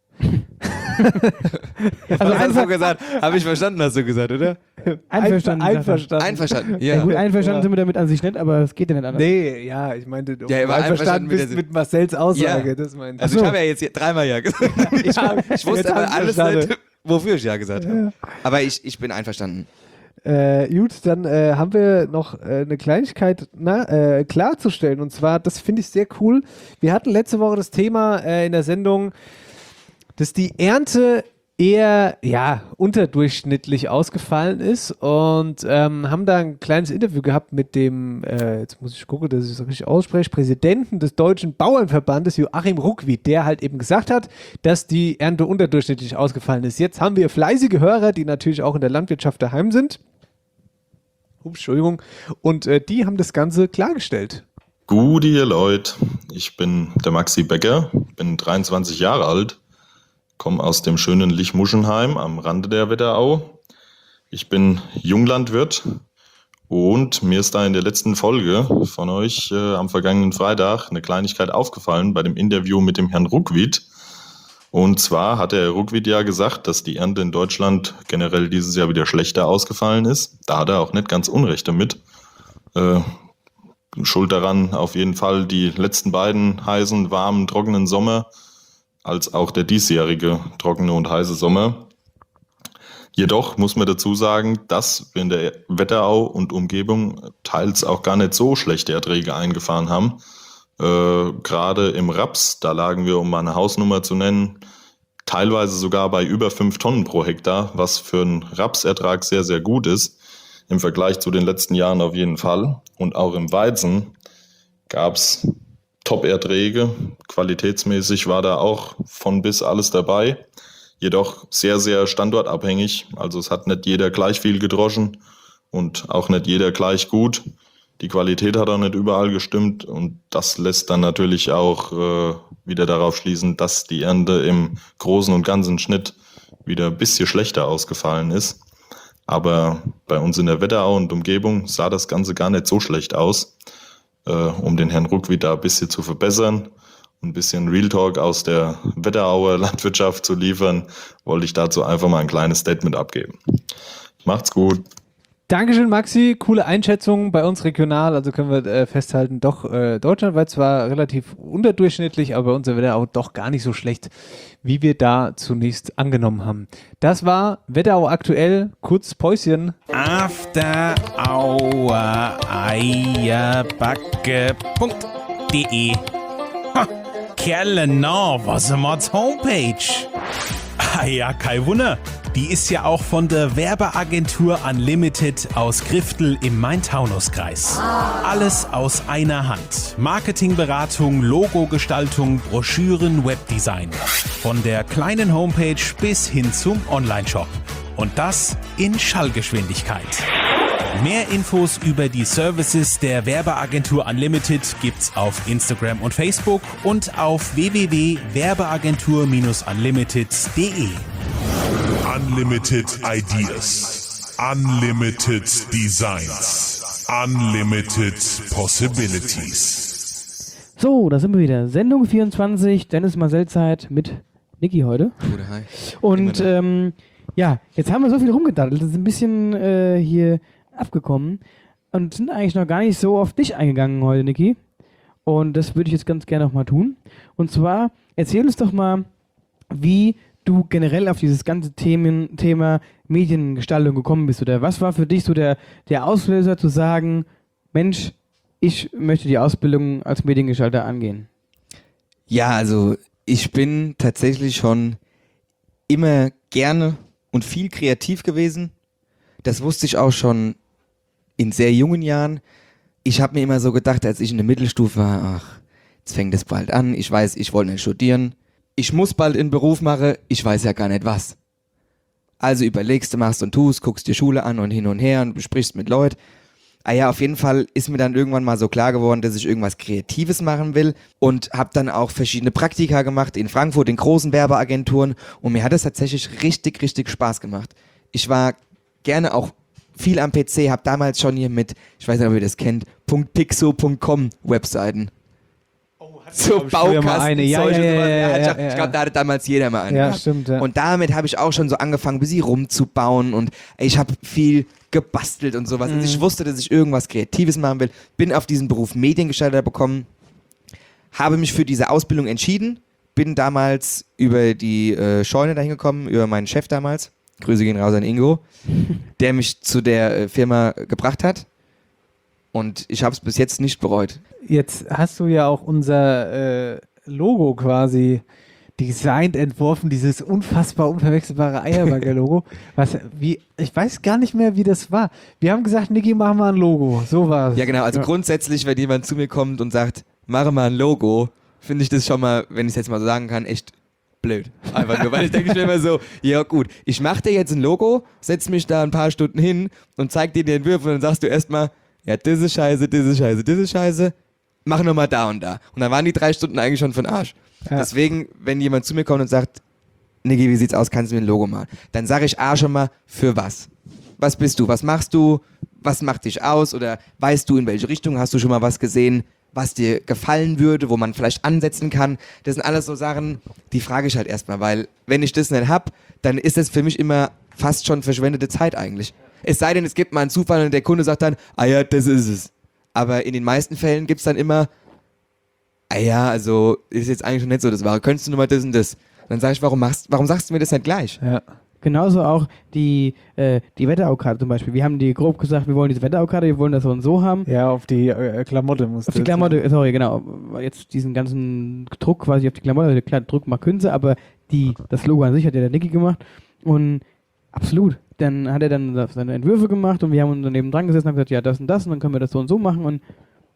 Also
Was hast
einfach,
du gesagt? Habe ich verstanden, hast du gesagt, oder?
einverstanden.
Ein,
sagt er.
einverstanden.
Einverstanden.
Ja,
Ja.
gut, einverstanden
Ja.
sind wir damit an sich nicht, aber es geht ja nicht anders.
Nee, ja, ich meinte, du
Ja, er war
einverstanden
einverstanden mit
bist
der-
mit Marcells Aussage.
Ja.
Das meinte
Also
ich.
ich habe ja jetzt hier dreimal ja gesagt. Ich, ich
jetzt
wusste
hab
aber
ich's
alles
verstanden.
nicht, wofür ich ja gesagt habe. Aber ich, ich bin einverstanden.
Äh, gut, dann äh, haben wir noch äh, eine Kleinigkeit na, äh, klarzustellen. Und zwar, das finde ich sehr cool. Wir hatten letzte Woche das Thema äh, in der Sendung, dass die Ernte eher ja, unterdurchschnittlich ausgefallen ist und ähm, haben da ein kleines Interview gehabt mit dem, äh, jetzt muss ich gucken, dass ich es richtig ausspreche, Präsidenten des Deutschen Bauernverbandes, Joachim Ruckwied, der halt eben gesagt hat, dass die Ernte unterdurchschnittlich ausgefallen ist. Jetzt haben wir fleißige Hörer, die natürlich auch in der Landwirtschaft daheim sind. Ups, Entschuldigung. Und äh, die haben das Ganze klargestellt.
Gute ihr Leute, ich bin der Maxi Becker, bin dreiundzwanzig Jahre alt, komme aus dem schönen Lichmuschenheim am Rande der Wetterau. Ich bin Junglandwirt und mir ist da in der letzten Folge von euch äh, am vergangenen Freitag eine Kleinigkeit aufgefallen bei dem Interview mit dem Herrn Ruckwied. Und zwar hat der Herr Ruckwied ja gesagt, dass die Ernte in Deutschland generell dieses Jahr wieder schlechter ausgefallen ist. Da hat er auch nicht ganz Unrecht damit. Äh, Schuld daran auf jeden Fall die letzten beiden heißen, warmen, trockenen Sommer, als auch der diesjährige trockene und heiße Sommer. Jedoch muss man dazu sagen, dass wir in der Wetterau und Umgebung teils auch gar nicht so schlechte Erträge eingefahren haben. Äh, gerade im Raps, da lagen wir, um mal eine Hausnummer zu nennen, teilweise sogar bei über fünf Tonnen pro Hektar, was für einen Rapsertrag sehr, sehr gut ist. Im Vergleich zu den letzten Jahren auf jeden Fall. Und auch im Weizen gab es Top-Erträge. Qualitätsmäßig war da auch von bis alles dabei. Jedoch sehr, sehr standortabhängig. Also es hat nicht jeder gleich viel gedroschen und auch nicht jeder gleich gut. Die Qualität hat auch nicht überall gestimmt und das lässt dann natürlich auch äh, wieder darauf schließen, dass die Ernte im großen und ganzen Schnitt wieder ein bisschen schlechter ausgefallen ist. Aber bei uns in der Wetterau und Umgebung sah das Ganze gar nicht so schlecht aus, äh, um den Herrn Ruckwied da ein bisschen zu verbessern. ein bisschen Real Talk aus der Wetterauer Landwirtschaft zu liefern, wollte ich dazu einfach mal ein kleines Statement abgeben. Macht's gut.
Dankeschön, Maxi. Coole Einschätzung bei uns regional. Also können wir äh, festhalten, doch äh, deutschlandweit zwar relativ unterdurchschnittlich, aber unser Wetterau doch gar nicht so schlecht, wie wir da zunächst angenommen haben. Das war Wetterau aktuell. Kurz Päuschen.
After Hour Eierbacke Punkt de. Ha, Kerle, na, was ist Mods Homepage? Ah ja, kein Wunder. Die ist ja auch von der Werbeagentur Unlimited aus Griftel im Main-Taunus-Kreis. Alles aus einer Hand. Marketingberatung, Logogestaltung, Broschüren, Webdesign. Von der kleinen Homepage bis hin zum Onlineshop. Und das in Schallgeschwindigkeit. Mehr Infos über die Services der Werbeagentur Unlimited gibt's auf Instagram und Facebook und auf w w w punkt werbeagentur unlimited punkt de.
Unlimited Ideas. Unlimited Designs. Unlimited Possibilities.
So, da sind wir wieder. Sendung vierundzwanzig, Dennis Marcel-Zeit mit Niki heute.
Gute, hi.
Und ähm, ja, jetzt haben wir so viel rumgedaddelt, das ist ein bisschen äh, hier abgekommen und sind eigentlich noch gar nicht so auf dich eingegangen heute, Niki. Und das würde ich jetzt ganz gerne noch mal tun. Und zwar, erzähl uns doch mal, wie du generell auf dieses ganze Themen, Thema Mediengestaltung gekommen bist. Oder was war für dich so der, der Auslöser zu sagen, Mensch, ich möchte die Ausbildung als Mediengestalter angehen?
Ja, also ich bin tatsächlich schon immer gerne und viel kreativ gewesen. Das wusste ich auch schon in sehr jungen Jahren. Ich habe mir immer so gedacht, als ich in der Mittelstufe war, ach, jetzt fängt es bald an, ich weiß, ich wollte nicht studieren. Ich muss bald einen Beruf machen, ich weiß ja gar nicht was. Also überlegst du, machst und tust, guckst dir Schule an und hin und her und besprichst mit Leuten. Ah ja, auf jeden Fall ist mir dann irgendwann mal so klar geworden, dass ich irgendwas Kreatives machen will und habe dann auch verschiedene Praktika gemacht in Frankfurt, in großen Werbeagenturen und mir hat es tatsächlich richtig, richtig Spaß gemacht. Ich war gerne auch viel am P C, habe damals schon hier mit, ich weiß nicht, ob ihr das kennt, .pixo punkt com Webseiten. So Baukasten,
eine. Ja,
solche
ja, ja,
sowas.
ja,
Ja, ich
ja,
ich
ja.
glaube, da hatte damals jeder mal einen.
Ja,
gehabt.
stimmt. Ja.
Und damit habe ich auch schon so angefangen, ein bisschen rumzubauen und ich habe viel gebastelt und sowas.
Mhm.
Also ich wusste, dass ich irgendwas Kreatives machen will, bin auf diesen Beruf Mediengestalter bekommen, habe mich für diese Ausbildung entschieden, bin damals über die äh, Scheune dahin gekommen, über meinen Chef damals, Grüße gehen raus an Ingo, der mich zu der äh, Firma gebracht hat und ich habe es bis jetzt nicht bereut.
Jetzt hast du ja auch unser äh, Logo quasi designt, entworfen, dieses unfassbar unverwechselbare Eierbagger-Logo. Was, wie, ich weiß gar nicht mehr, wie das war. Wir haben gesagt, Niki, machen wir ein Logo. So war es.
Ja, genau. Also
ja.
grundsätzlich, wenn jemand zu mir kommt und sagt, mache mal ein Logo, finde ich das schon mal, wenn ich es jetzt mal so sagen kann, echt blöd. Einfach nur, weil ich denke mir immer so, ja gut, ich mache dir jetzt ein Logo, setz mich da ein paar Stunden hin und zeig dir die Entwürfe und dann sagst du erstmal, ja, das ist scheiße, das ist scheiße, das ist scheiße, mach nochmal da und da. Und dann waren die drei Stunden eigentlich schon für den Arsch. Ja. Deswegen, wenn jemand zu mir kommt und sagt, Niki, wie sieht's aus, kannst du mir ein Logo malen? Dann sage ich A schon mal, für was? Was bist du? Was machst du? Was macht dich aus? Oder weißt du, in welche Richtung? Hast du schon mal was gesehen, was dir gefallen würde, wo man vielleicht ansetzen kann? Das sind alles so Sachen, die frage ich halt erstmal, weil wenn ich das nicht hab, dann ist das für mich immer fast schon verschwendete Zeit eigentlich. Es sei denn, es gibt mal einen Zufall und der Kunde sagt dann, ah ja, das ist es. Aber in den meisten Fällen gibt's dann immer, ah ja, also ist jetzt eigentlich schon nicht so das Wahre. Könntest du nur mal das und das? Und dann sage ich, warum machst, warum sagst du mir das nicht gleich?
Ja.
Genauso auch die, äh, die Wetteraukarte zum Beispiel. Wir haben die grob gesagt, wir wollen diese Wetteraukarte, wir wollen das so und so haben.
Ja, auf die äh, Klamotte musst
Auf die Klamotte, sorry, genau. Jetzt diesen ganzen Druck quasi auf die Klamotte, klar, Druck macht Künze, aber die, das Logo an sich hat ja der Niki gemacht. Und absolut. Dann hat er dann seine Entwürfe gemacht und wir haben uns daneben dran gesessen und haben gesagt, ja, das und das und dann können wir das so und so machen und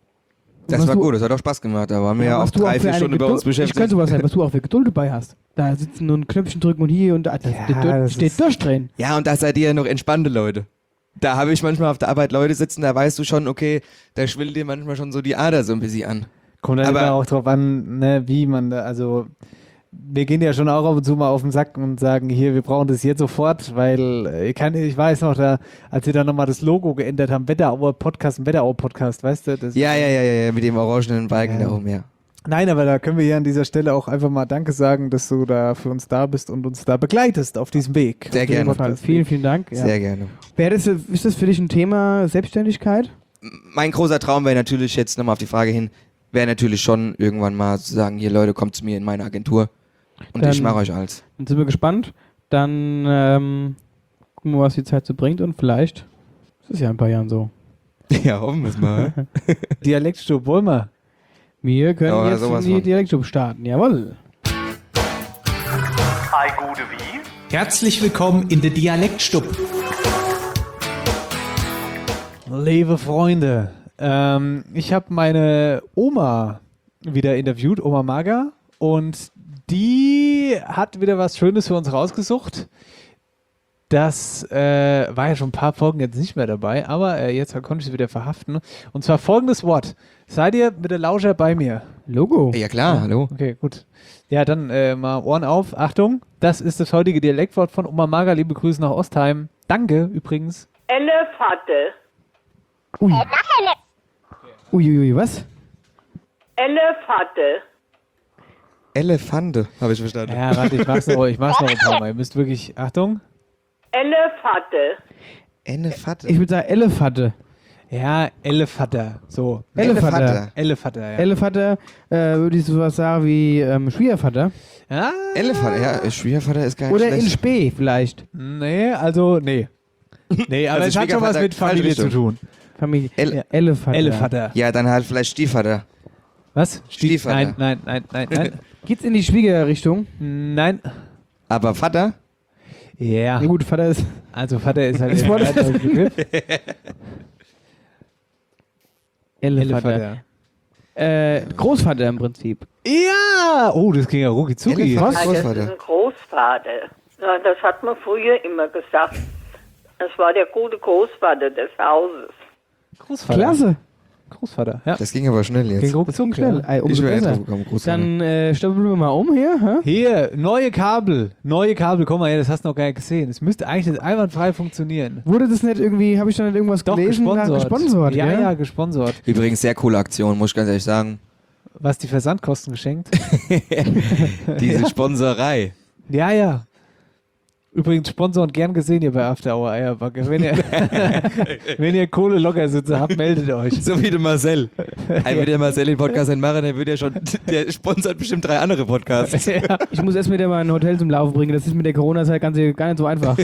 Das war gut, das hat auch Spaß gemacht, da waren wir ja, ja auch drei, vier Stunden bei uns beschäftigt.
Ich könnte sowas sein, was du auch für Geduld dabei hast. Da sitzen nur ein Knöpfchen drücken und hier und da, das,
Ja,
das,
das
steht durchdrehen.
Ja, und da seid ihr ja noch entspannte Leute. Da habe ich manchmal auf der Arbeit Leute sitzen, da weißt du schon, okay, da schwillt dir manchmal schon so die Ader so ein bisschen an.
Kommt dann
Aber-
immer auch drauf an, ne, wie man da, also wir gehen ja schon auch ab und zu mal auf den Sack und sagen, hier, wir brauchen das jetzt sofort, weil äh, ich, kann, ich weiß noch, da, als wir dann nochmal das Logo geändert haben, Wetterauer Podcast, ein Wetterauer Podcast, weißt du? Das,
Ja, ja, ja, ja, ja, mit dem orangenen Balken
Ja.
da oben, ja.
Nein, aber da können wir hier an dieser Stelle auch einfach mal Danke sagen, dass du da für uns da bist und uns da begleitest auf diesem Weg.
Sehr gerne.
Vielen, vielen Dank. Ja.
Sehr gerne.
Wäre das, ist das für dich ein Thema Selbstständigkeit?
Mein großer Traum wäre natürlich, jetzt nochmal auf die Frage hin, wäre natürlich schon irgendwann mal zu sagen, hier Leute, kommt zu mir in meine Agentur und
Dann-
ich mache euch alles.
Dann sind wir gespannt. Dann ähm, gucken wir, was die Zeit so bringt und vielleicht ist es ja in ein paar Jahren so.
Ja, hoffen wir es mal.
Dialektstub, wollen wir?
Wir können
Ja,
jetzt in
sowas
die
von.
Dialektstub starten. Jawohl.
Herzlich willkommen in der Dialektstub.
Liebe Freunde, ähm, ich habe meine Oma wieder interviewt, Oma Maga, und die hat wieder was Schönes für uns rausgesucht. Das äh, war ja schon ein paar Folgen jetzt nicht mehr dabei, aber äh, jetzt konnte ich es wieder verhaften. Und zwar folgendes Wort. Seid ihr mit der Lauscher bei mir?
Logo.
Ja klar, hallo.
Okay, gut. Ja, dann äh, mal Ohren auf. Achtung, das ist das heutige Dialektwort von Oma Maga. Liebe Grüße nach Ostheim. Danke übrigens.
Elefante.
Ui. Uiuiui, was?
Elefante.
Elefante, habe ich verstanden.
Ja, warte, ich mach's noch, ich mach's noch ein paar Mal. Ihr müsst wirklich, Achtung.
Elefante.
Elefante.
Ich würde sagen Elefante.
Ja, Elefatter. So.
Elefatter.
Elefatter, ja.
Elefatter, äh, würde ich sowas sagen wie ähm, Schwiegervater.
ja?
Elefante, ja, Schwiegervater ist gar nicht
Oder in
schlecht.
Spee vielleicht.
Nee, also, nee. Nee, aber
Also
es hat schon was
Schwiegervater,
mit Familie
falsche
zu tun.
Familie.
El-
ja, Elefatter.
Elefatter.
Ja, dann halt vielleicht Stiefvater.
Was?
Stiefvater.
Nein, nein, nein, nein, nein.
Geht's in die Schwiegerrichtung?
Nein.
Aber Vater?
Ja.
Ja gut, Vater ist...
Also Vater ist halt
Das
ein
Wort-
weiterer Begriff.
Elefatter. Äh, Großvater im Prinzip.
Ja! Oh, das ging ja rucki zucki.
Elefant.
Ah, das ist
Großvater.
ein Großvater. Ja, das hat man früher immer gesagt. Das war der gute Großvater des Hauses.
Großvater.
Klasse.
Großvater, ja.
Das ging aber schnell
Ging
jetzt.
rucki
Ging
zucki.
schnell.
Ja.
Äh, umso
Ich wäre
besser.
drauf gekommen, Großvater.
Dann äh, stoppen wir mal um hier. Hä?
Hier, neue Kabel. Neue Kabel. Guck mal her, das hast du noch gar nicht gesehen. Es müsste eigentlich jetzt einwandfrei funktionieren.
Wurde das nicht irgendwie, habe ich da nicht irgendwas
Doch,
gelesen?
gesponsert.
Gesponsert,
ja,
gell?
ja, gesponsert.
Übrigens sehr coole Aktion, muss ich ganz ehrlich sagen.
Was die Versandkosten geschenkt?
Diese Sponserei.
Ja, ja. Übrigens Sponsoren gern gesehen hier bei After Hour Eierbacke. Wenn ihr, wenn ihr Kohle locker sitze habt, meldet euch.
So wie der Marcel. Ein würde der Marcel den Podcast nicht machen, der würde ja schon, der sponsert bestimmt drei andere Podcasts.
Ja.
Ich muss erst mit mal ein Hotel zum Laufen bringen. Das ist mit der Corona-Zeit ganz, gar nicht so einfach.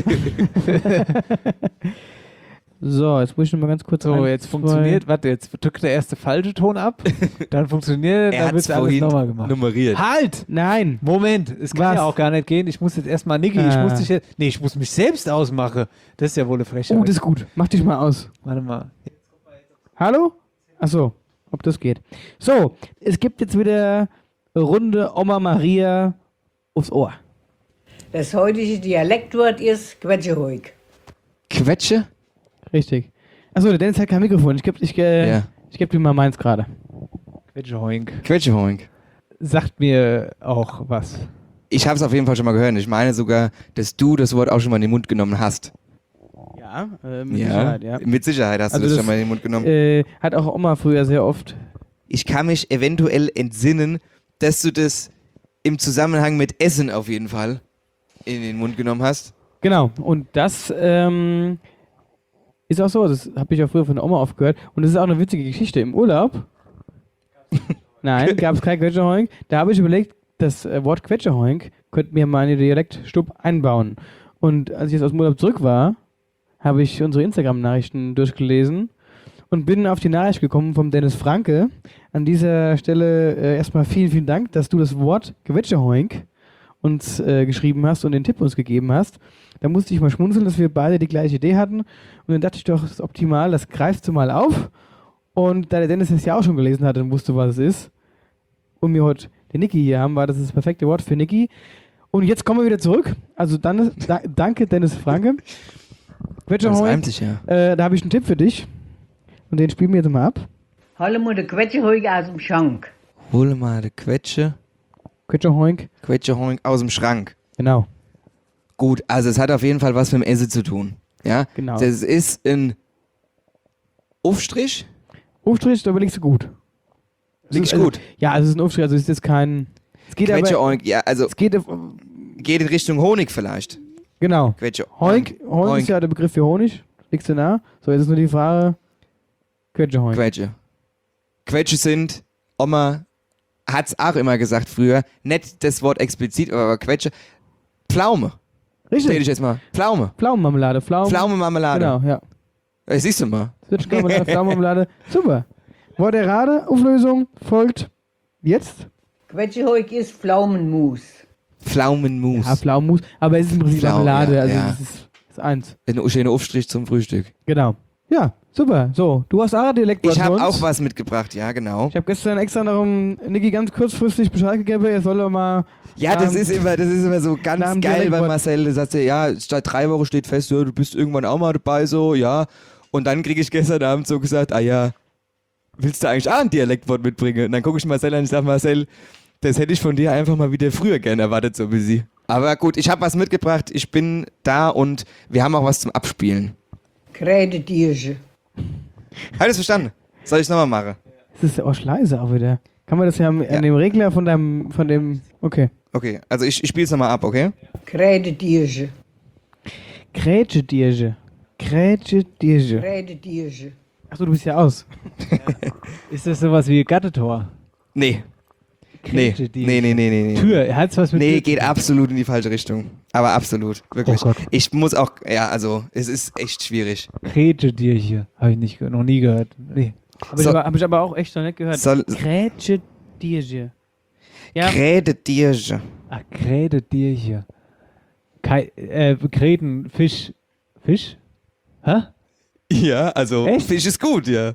So, jetzt muss ich noch mal ganz kurz
So,
ein,
jetzt
zwei-
funktioniert, warte, jetzt drückt der erste falsche Ton ab, dann funktioniert,
Er
dann
hat
wird
es
alles
vorhin
nochmal gemacht.
nummeriert.
Halt!
Nein.
Moment, es kann
Was?
ja auch gar nicht gehen. Ich muss jetzt erstmal, Niki, ich
Ah.
muss dich jetzt, nee, ich muss mich selbst ausmachen. Das ist ja wohl eine Frechheit.
Oh, das ist gut. Mach dich mal aus.
Warte mal.
Hallo? Achso, ob das geht. So, es gibt jetzt wieder Runde Oma Maria aufs Ohr.
Das heutige Dialektwort ist Quetschehoig.
Quetsche?
Richtig. Achso, der Dennis hat kein Mikrofon. Ich gebe ich, äh,
Ja.
ich geb dir mal meins gerade.
Quetschehoink.
Quetschehoink.
Sagt mir auch was.
Ich habe es auf jeden Fall schon mal gehört. Ich meine sogar, dass du das Wort auch schon mal in den Mund genommen hast.
Ja, äh, mit
Ja,
Sicherheit, ja.
mit Sicherheit hast
Also
du das,
das,
schon mal in den Mund genommen.
Äh, hat auch Oma früher sehr oft.
Ich kann mich eventuell entsinnen, dass du das im Zusammenhang mit Essen auf jeden Fall in den Mund genommen hast.
Genau, und das ähm, ist auch so, das habe ich auch früher von der Oma oft gehört. Und das ist auch eine witzige Geschichte. Im Urlaub, nein, gab es kein Quetschehoink. Da habe ich überlegt, das äh, Wort Quetschehoink könnten wir mal in den Dialektstub einbauen. Und als ich jetzt aus dem Urlaub zurück war, habe ich unsere Instagram-Nachrichten durchgelesen und bin auf die Nachricht gekommen vom Dennis Franke. An dieser Stelle äh, erstmal vielen, vielen Dank, dass du das Wort Quetschehoink uns äh, geschrieben hast und den Tipp uns gegeben hast. Da musste ich mal schmunzeln, dass wir beide die gleiche Idee hatten. Und dann dachte ich doch, das ist optimal, das greifst du mal auf. Und da der Dennis es ja auch schon gelesen hat und wusste, was es ist, und wir heute den Niki hier haben, war das das perfekte Wort für Niki. Und jetzt kommen wir wieder zurück. Also dann, da, danke Dennis Franke.
Das reimt sich ja.
Äh, da habe ich einen Tipp für dich. Und den spielen wir jetzt mal ab.
Holle mal den Quetschehoig aus dem Schank.
Hol mal die Quetsche.
Quetschehoink.
Quetschehoink aus dem Schrank.
Genau.
Gut, also es hat auf jeden Fall was mit dem Essen zu tun. Ja?
Genau.
Das ist ein Aufstrich.
Aufstrich, da überlegst du gut.
Wirklich
also,
gut.
Ja, also es ist ein Aufstrich, also es ist jetzt kein... Es geht
Quetsche
aber...
Oink, ja, also
Es geht...
geht in Richtung Honig vielleicht.
Genau.
Quetsche
Hoink, Hoink
Oink.
ist ja der Begriff für Honig. Liegst du nah? So, jetzt ist nur die Frage... Quetsche Hoink.
Quetsche. Quetsche sind, Oma hat's auch immer gesagt früher, nicht das Wort explizit, aber Quetsche. Pflaume.
Richtig.
Dreh dich jetzt mal. Pflaume.
Pflaumenmarmelade. Pflaumen.
Pflaumenmarmelade.
Genau, ja.
Ey, siehst du mal.
Zwetschgenmarmelade, Pflaumenmarmelade. Super. Wort errate, Auflösung folgt jetzt.
Quetschehoik ist Pflaumenmus.
Pflaumenmus.
Ja, Pflaumenmus. Aber es ist im Prinzip
Pflaumen,
Marmelade.
ja,
also
ja.
das ist, das ist eins.
Ein schöner Aufstrich zum Frühstück.
Genau. Ja, super. So, du hast auch Dialekt
Ich
bei
habe
uns.
auch was mitgebracht, ja, genau.
Ich habe gestern extra noch um Niki ganz kurzfristig Bescheid gegeben, er soll doch mal...
Ja, das
ähm,
ist immer, das ist immer so ganz
nach dem
geil bei
Dialektwort-
Marcel. Der sagt, ja, seit drei Wochen steht fest, ja, du bist irgendwann auch mal dabei, so, ja. Und dann kriege ich gestern Abend so gesagt, ah ja, willst du eigentlich auch ein Dialektwort mitbringen? Und dann gucke ich Marcel an und ich sage, Marcel, das hätte ich von dir einfach mal wieder früher gerne erwartet, so wie sie. Aber gut, ich habe was mitgebracht, ich bin da und wir haben auch was zum Abspielen.
Krädetierche.
Hast du das verstanden? Soll ich es nochmal machen?
Das ist auch leise auch wieder. Kann man das ja an
Ja.
dem Regler von deinem, von dem, okay.
Okay, also ich, ich spiele es nochmal ab, okay?
Krädetierche.
Krätschedierge. Krätschedierge.
Krädetierche.
Achso, du bist ja aus.
Ist das sowas wie Gattetor?
Nee. Nee.
Krätsche, die-
nee, nee, nee, nee, nee.
Tür, hat's was mit
Nee,
Tür?
geht absolut in die falsche Richtung. Aber absolut, wirklich.
Oh Gott.
Ich muss auch, ja, also, es ist echt schwierig.
Krätschedierche. Habe ich nicht, ge- noch nie gehört. Nee.
Habe ich,
So-
aber- hab ich aber auch echt noch nicht gehört.
Soll-
Krätschedierge. Ja,
Krädetierge.
Ach, Krädetierche. Kei, äh, Kräten, Fisch. Fisch? Hä?
Ja, also,
Echt?
Fisch ist gut, ja.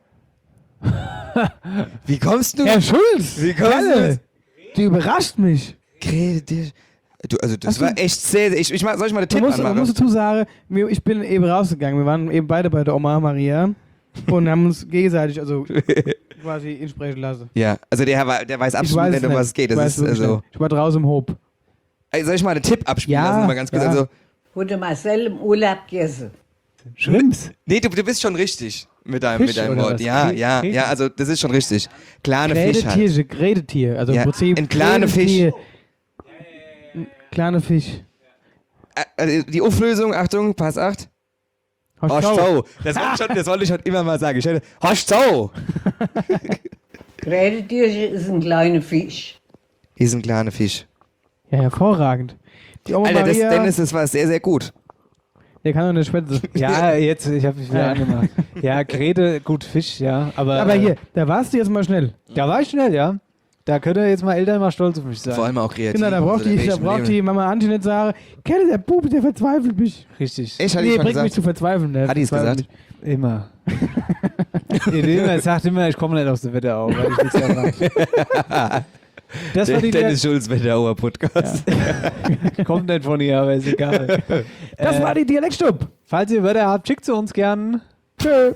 Wie kommst du?
Herr Schulz!
Wie kommst
Kalle, du überrascht mich.
Krädetierge. Du, also, das
Hast du-
war echt sehr, sehr ich, ich mach, soll ich mal den
Du
Tipp
musst, du
anmachen?
musst dazu sagen, mir- ich bin eben rausgegangen. Wir waren eben beide bei der Oma Maria und haben uns gegenseitig also quasi insprechen lassen.
Ja, also der, war- der weiß
Ich
absolut
weiß
nicht, um
nicht.
was es geht.
Ich
Das
weiß
ist
wirklich
also.
nicht. Ich war draußen im Hob.
Ey, soll ich mal den Tipp abspielen
Ja,
lassen? Mal ganz kurz.
ja.
Also,
Wurde Marcel im Urlaub gegessen.
Schrimps.
nee, du, du bist schon richtig mit deinem,
Fisch
mit deinem
oder
Wort.
was?
Ja,
Krä-
ja,
Krä-
ja, also das ist schon richtig. Kleine Fisch halt.
Krädetierge, Krädetier. Also
Ja,
im Prinzip.
ein kleiner Fisch.
Krädetier. Ein kleiner Fisch.
Äh, Die Auflösung, Achtung, Pass acht.
Hast du
Hosch
auch?
so. Das wollte ich, schon- das wollte ich schon immer mal sagen. Ich hätte, Hosch so.
Krädetierche ist ein kleiner Fisch.
Hier ist ein kleiner Fisch.
Ja, hervorragend. Die Oma
Alter, das,
Maria,
Dennis, das war sehr, sehr gut.
der kann doch nicht schwätzen.
Ja, jetzt, ich habe mich wieder
Ja.
angemacht. Ja, Kräte, gut, Fisch, ja. Aber,
Aber
äh,
hier, da warst du jetzt mal schnell.
Da war ich schnell, ja. Da können jetzt mal Eltern mal stolz auf mich sein.
Vor allem auch kreativ.
Genau, da braucht,
Also,
die,
wär ich
da
im
braucht
Leben-
die Mama Antje nicht sagen, Kenne, der Bub, der verzweifelt mich.
Richtig.
Echt, hat die
Nee,
schon
bringt mich
gesagt?
zu verzweifeln. Der
Hat die es
verzweifelt
gesagt?
mich.
Immer. Ihr immer, sagt immer, ich komme nicht aus dem Wetter auf, weil ich nichts erreiche. Das war
Der
die
Dennis Schulz Wetterauer Podcast.
Kommt nicht von ihr, aber ist egal.
Das
Äh,
war die Dialektstub.
Falls ihr Wörter habt, schickt sie uns gern.
Tschö.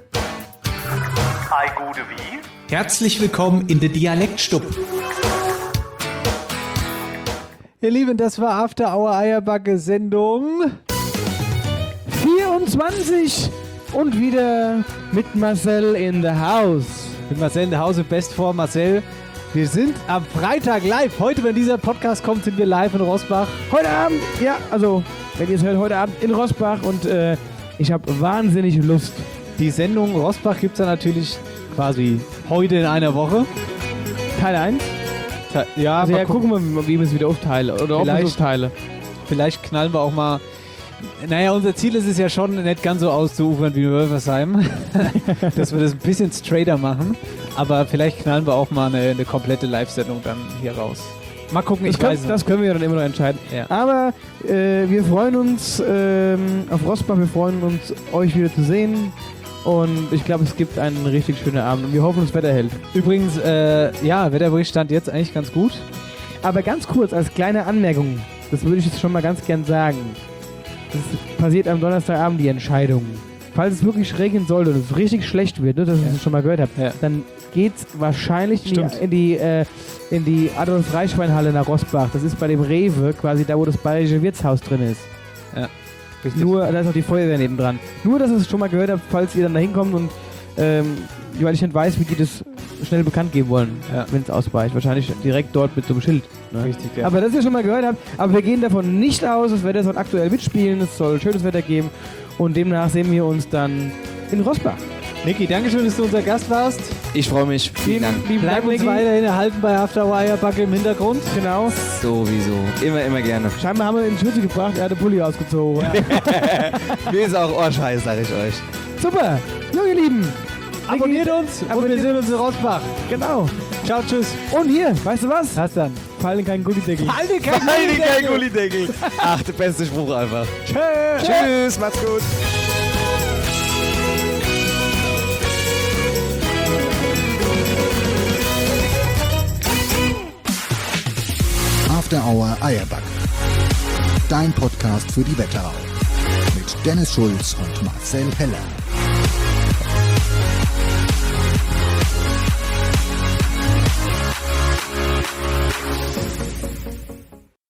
Herzlich willkommen in der Dialektstub.
Ihr Lieben, das war After Hour Eierbacke Sendung.
vierundzwanzig und wieder mit Marcel in the house.
Mit Marcel in der Hause, best vor Marcel. Wir sind am Freitag live. Heute, wenn dieser Podcast kommt, sind wir live in Rossbach.
Heute Abend, ja, also, wenn ihr es hört, heute Abend in Rosbach und äh, ich habe wahnsinnig Lust.
Die Sendung Rossbach gibt es ja natürlich quasi heute in einer Woche.
Teil eins.
Ta- Ja,
Also
mal
ja,
gucken.
gucken wir, wie wir es wieder aufteile oder ob wir es
Vielleicht-
aufteile.
Vielleicht knallen wir auch mal. Naja, unser Ziel ist es ja schon, nicht ganz so auszuufern wie Wölfersheim. Dass wir das ein bisschen straighter machen. Aber vielleicht knallen wir auch mal eine, eine komplette Live-Sendung dann hier raus. Mal gucken,
Das,
ich
kann,
weiß
das können wir ja dann immer noch entscheiden.
Ja.
Aber äh, wir freuen uns ähm, auf Rosbach, wir freuen uns, euch wieder zu sehen. Und ich glaube, es gibt einen richtig schönen Abend. Und wir hoffen, das Wetter hält.
Übrigens, äh, ja, Wetterbericht stand jetzt eigentlich ganz gut.
Aber ganz kurz, als kleine Anmerkung, das würde ich jetzt schon mal ganz gern sagen. Es passiert am Donnerstagabend die Entscheidung. Falls es wirklich regnen sollte und es richtig schlecht wird, ne, dass ihr es schon mal gehört habt,
Ja.
dann geht es wahrscheinlich in
Stimmt.
die, in die, äh, in die Adolf-Reichwein-Halle nach Rosbach. Das ist bei dem Rewe, quasi da, wo das bayerische Wirtshaus drin ist.
Ja, richtig.
Nur, da ist auch die Feuerwehr nebendran. Nur, dass ihr es schon mal gehört habt, falls ihr dann da hinkommt und ähm, weil ich nicht weiß, wie die das schnell bekannt geben wollen,
Ja.
wenn es ausweicht. Wahrscheinlich direkt dort mit so einem Schild. Ne?
Richtig, ja.
Aber das ihr schon mal gehört habt, aber wir gehen davon nicht aus, das Wetter soll aktuell mitspielen, es soll schönes Wetter geben und demnach sehen wir uns dann in Rossbach.
Niki, danke schön, dass du unser Gast warst.
Ich freue mich. Vielen Dank.
Lieben
Bleib
Dank,
uns
Niki.
weiterhin erhalten bei After Hour Eierbacke im Hintergrund.
Genau.
Sowieso. Immer, immer gerne.
Scheinbar haben wir ihn in die Schütze gebracht, er hat den Pulli ausgezogen.
Mir ist auch Ohrscheiß, sag ich euch.
Super. Jo, ihr Lieben.
Abonniert uns und wir sehen uns in Rossbach.
Genau.
Ciao, tschüss.
Und hier, weißt du was?
Was dann?
Fallen kein Gullideckel.
Halte kein
kein Gullideckel. Ach, der beste Spruch einfach.
Tschüss.
Tschüss, macht's gut.
After Hour Eierbacke. Dein Podcast für die Wetterau. Mit Dennis Schulz und Marcel Heller.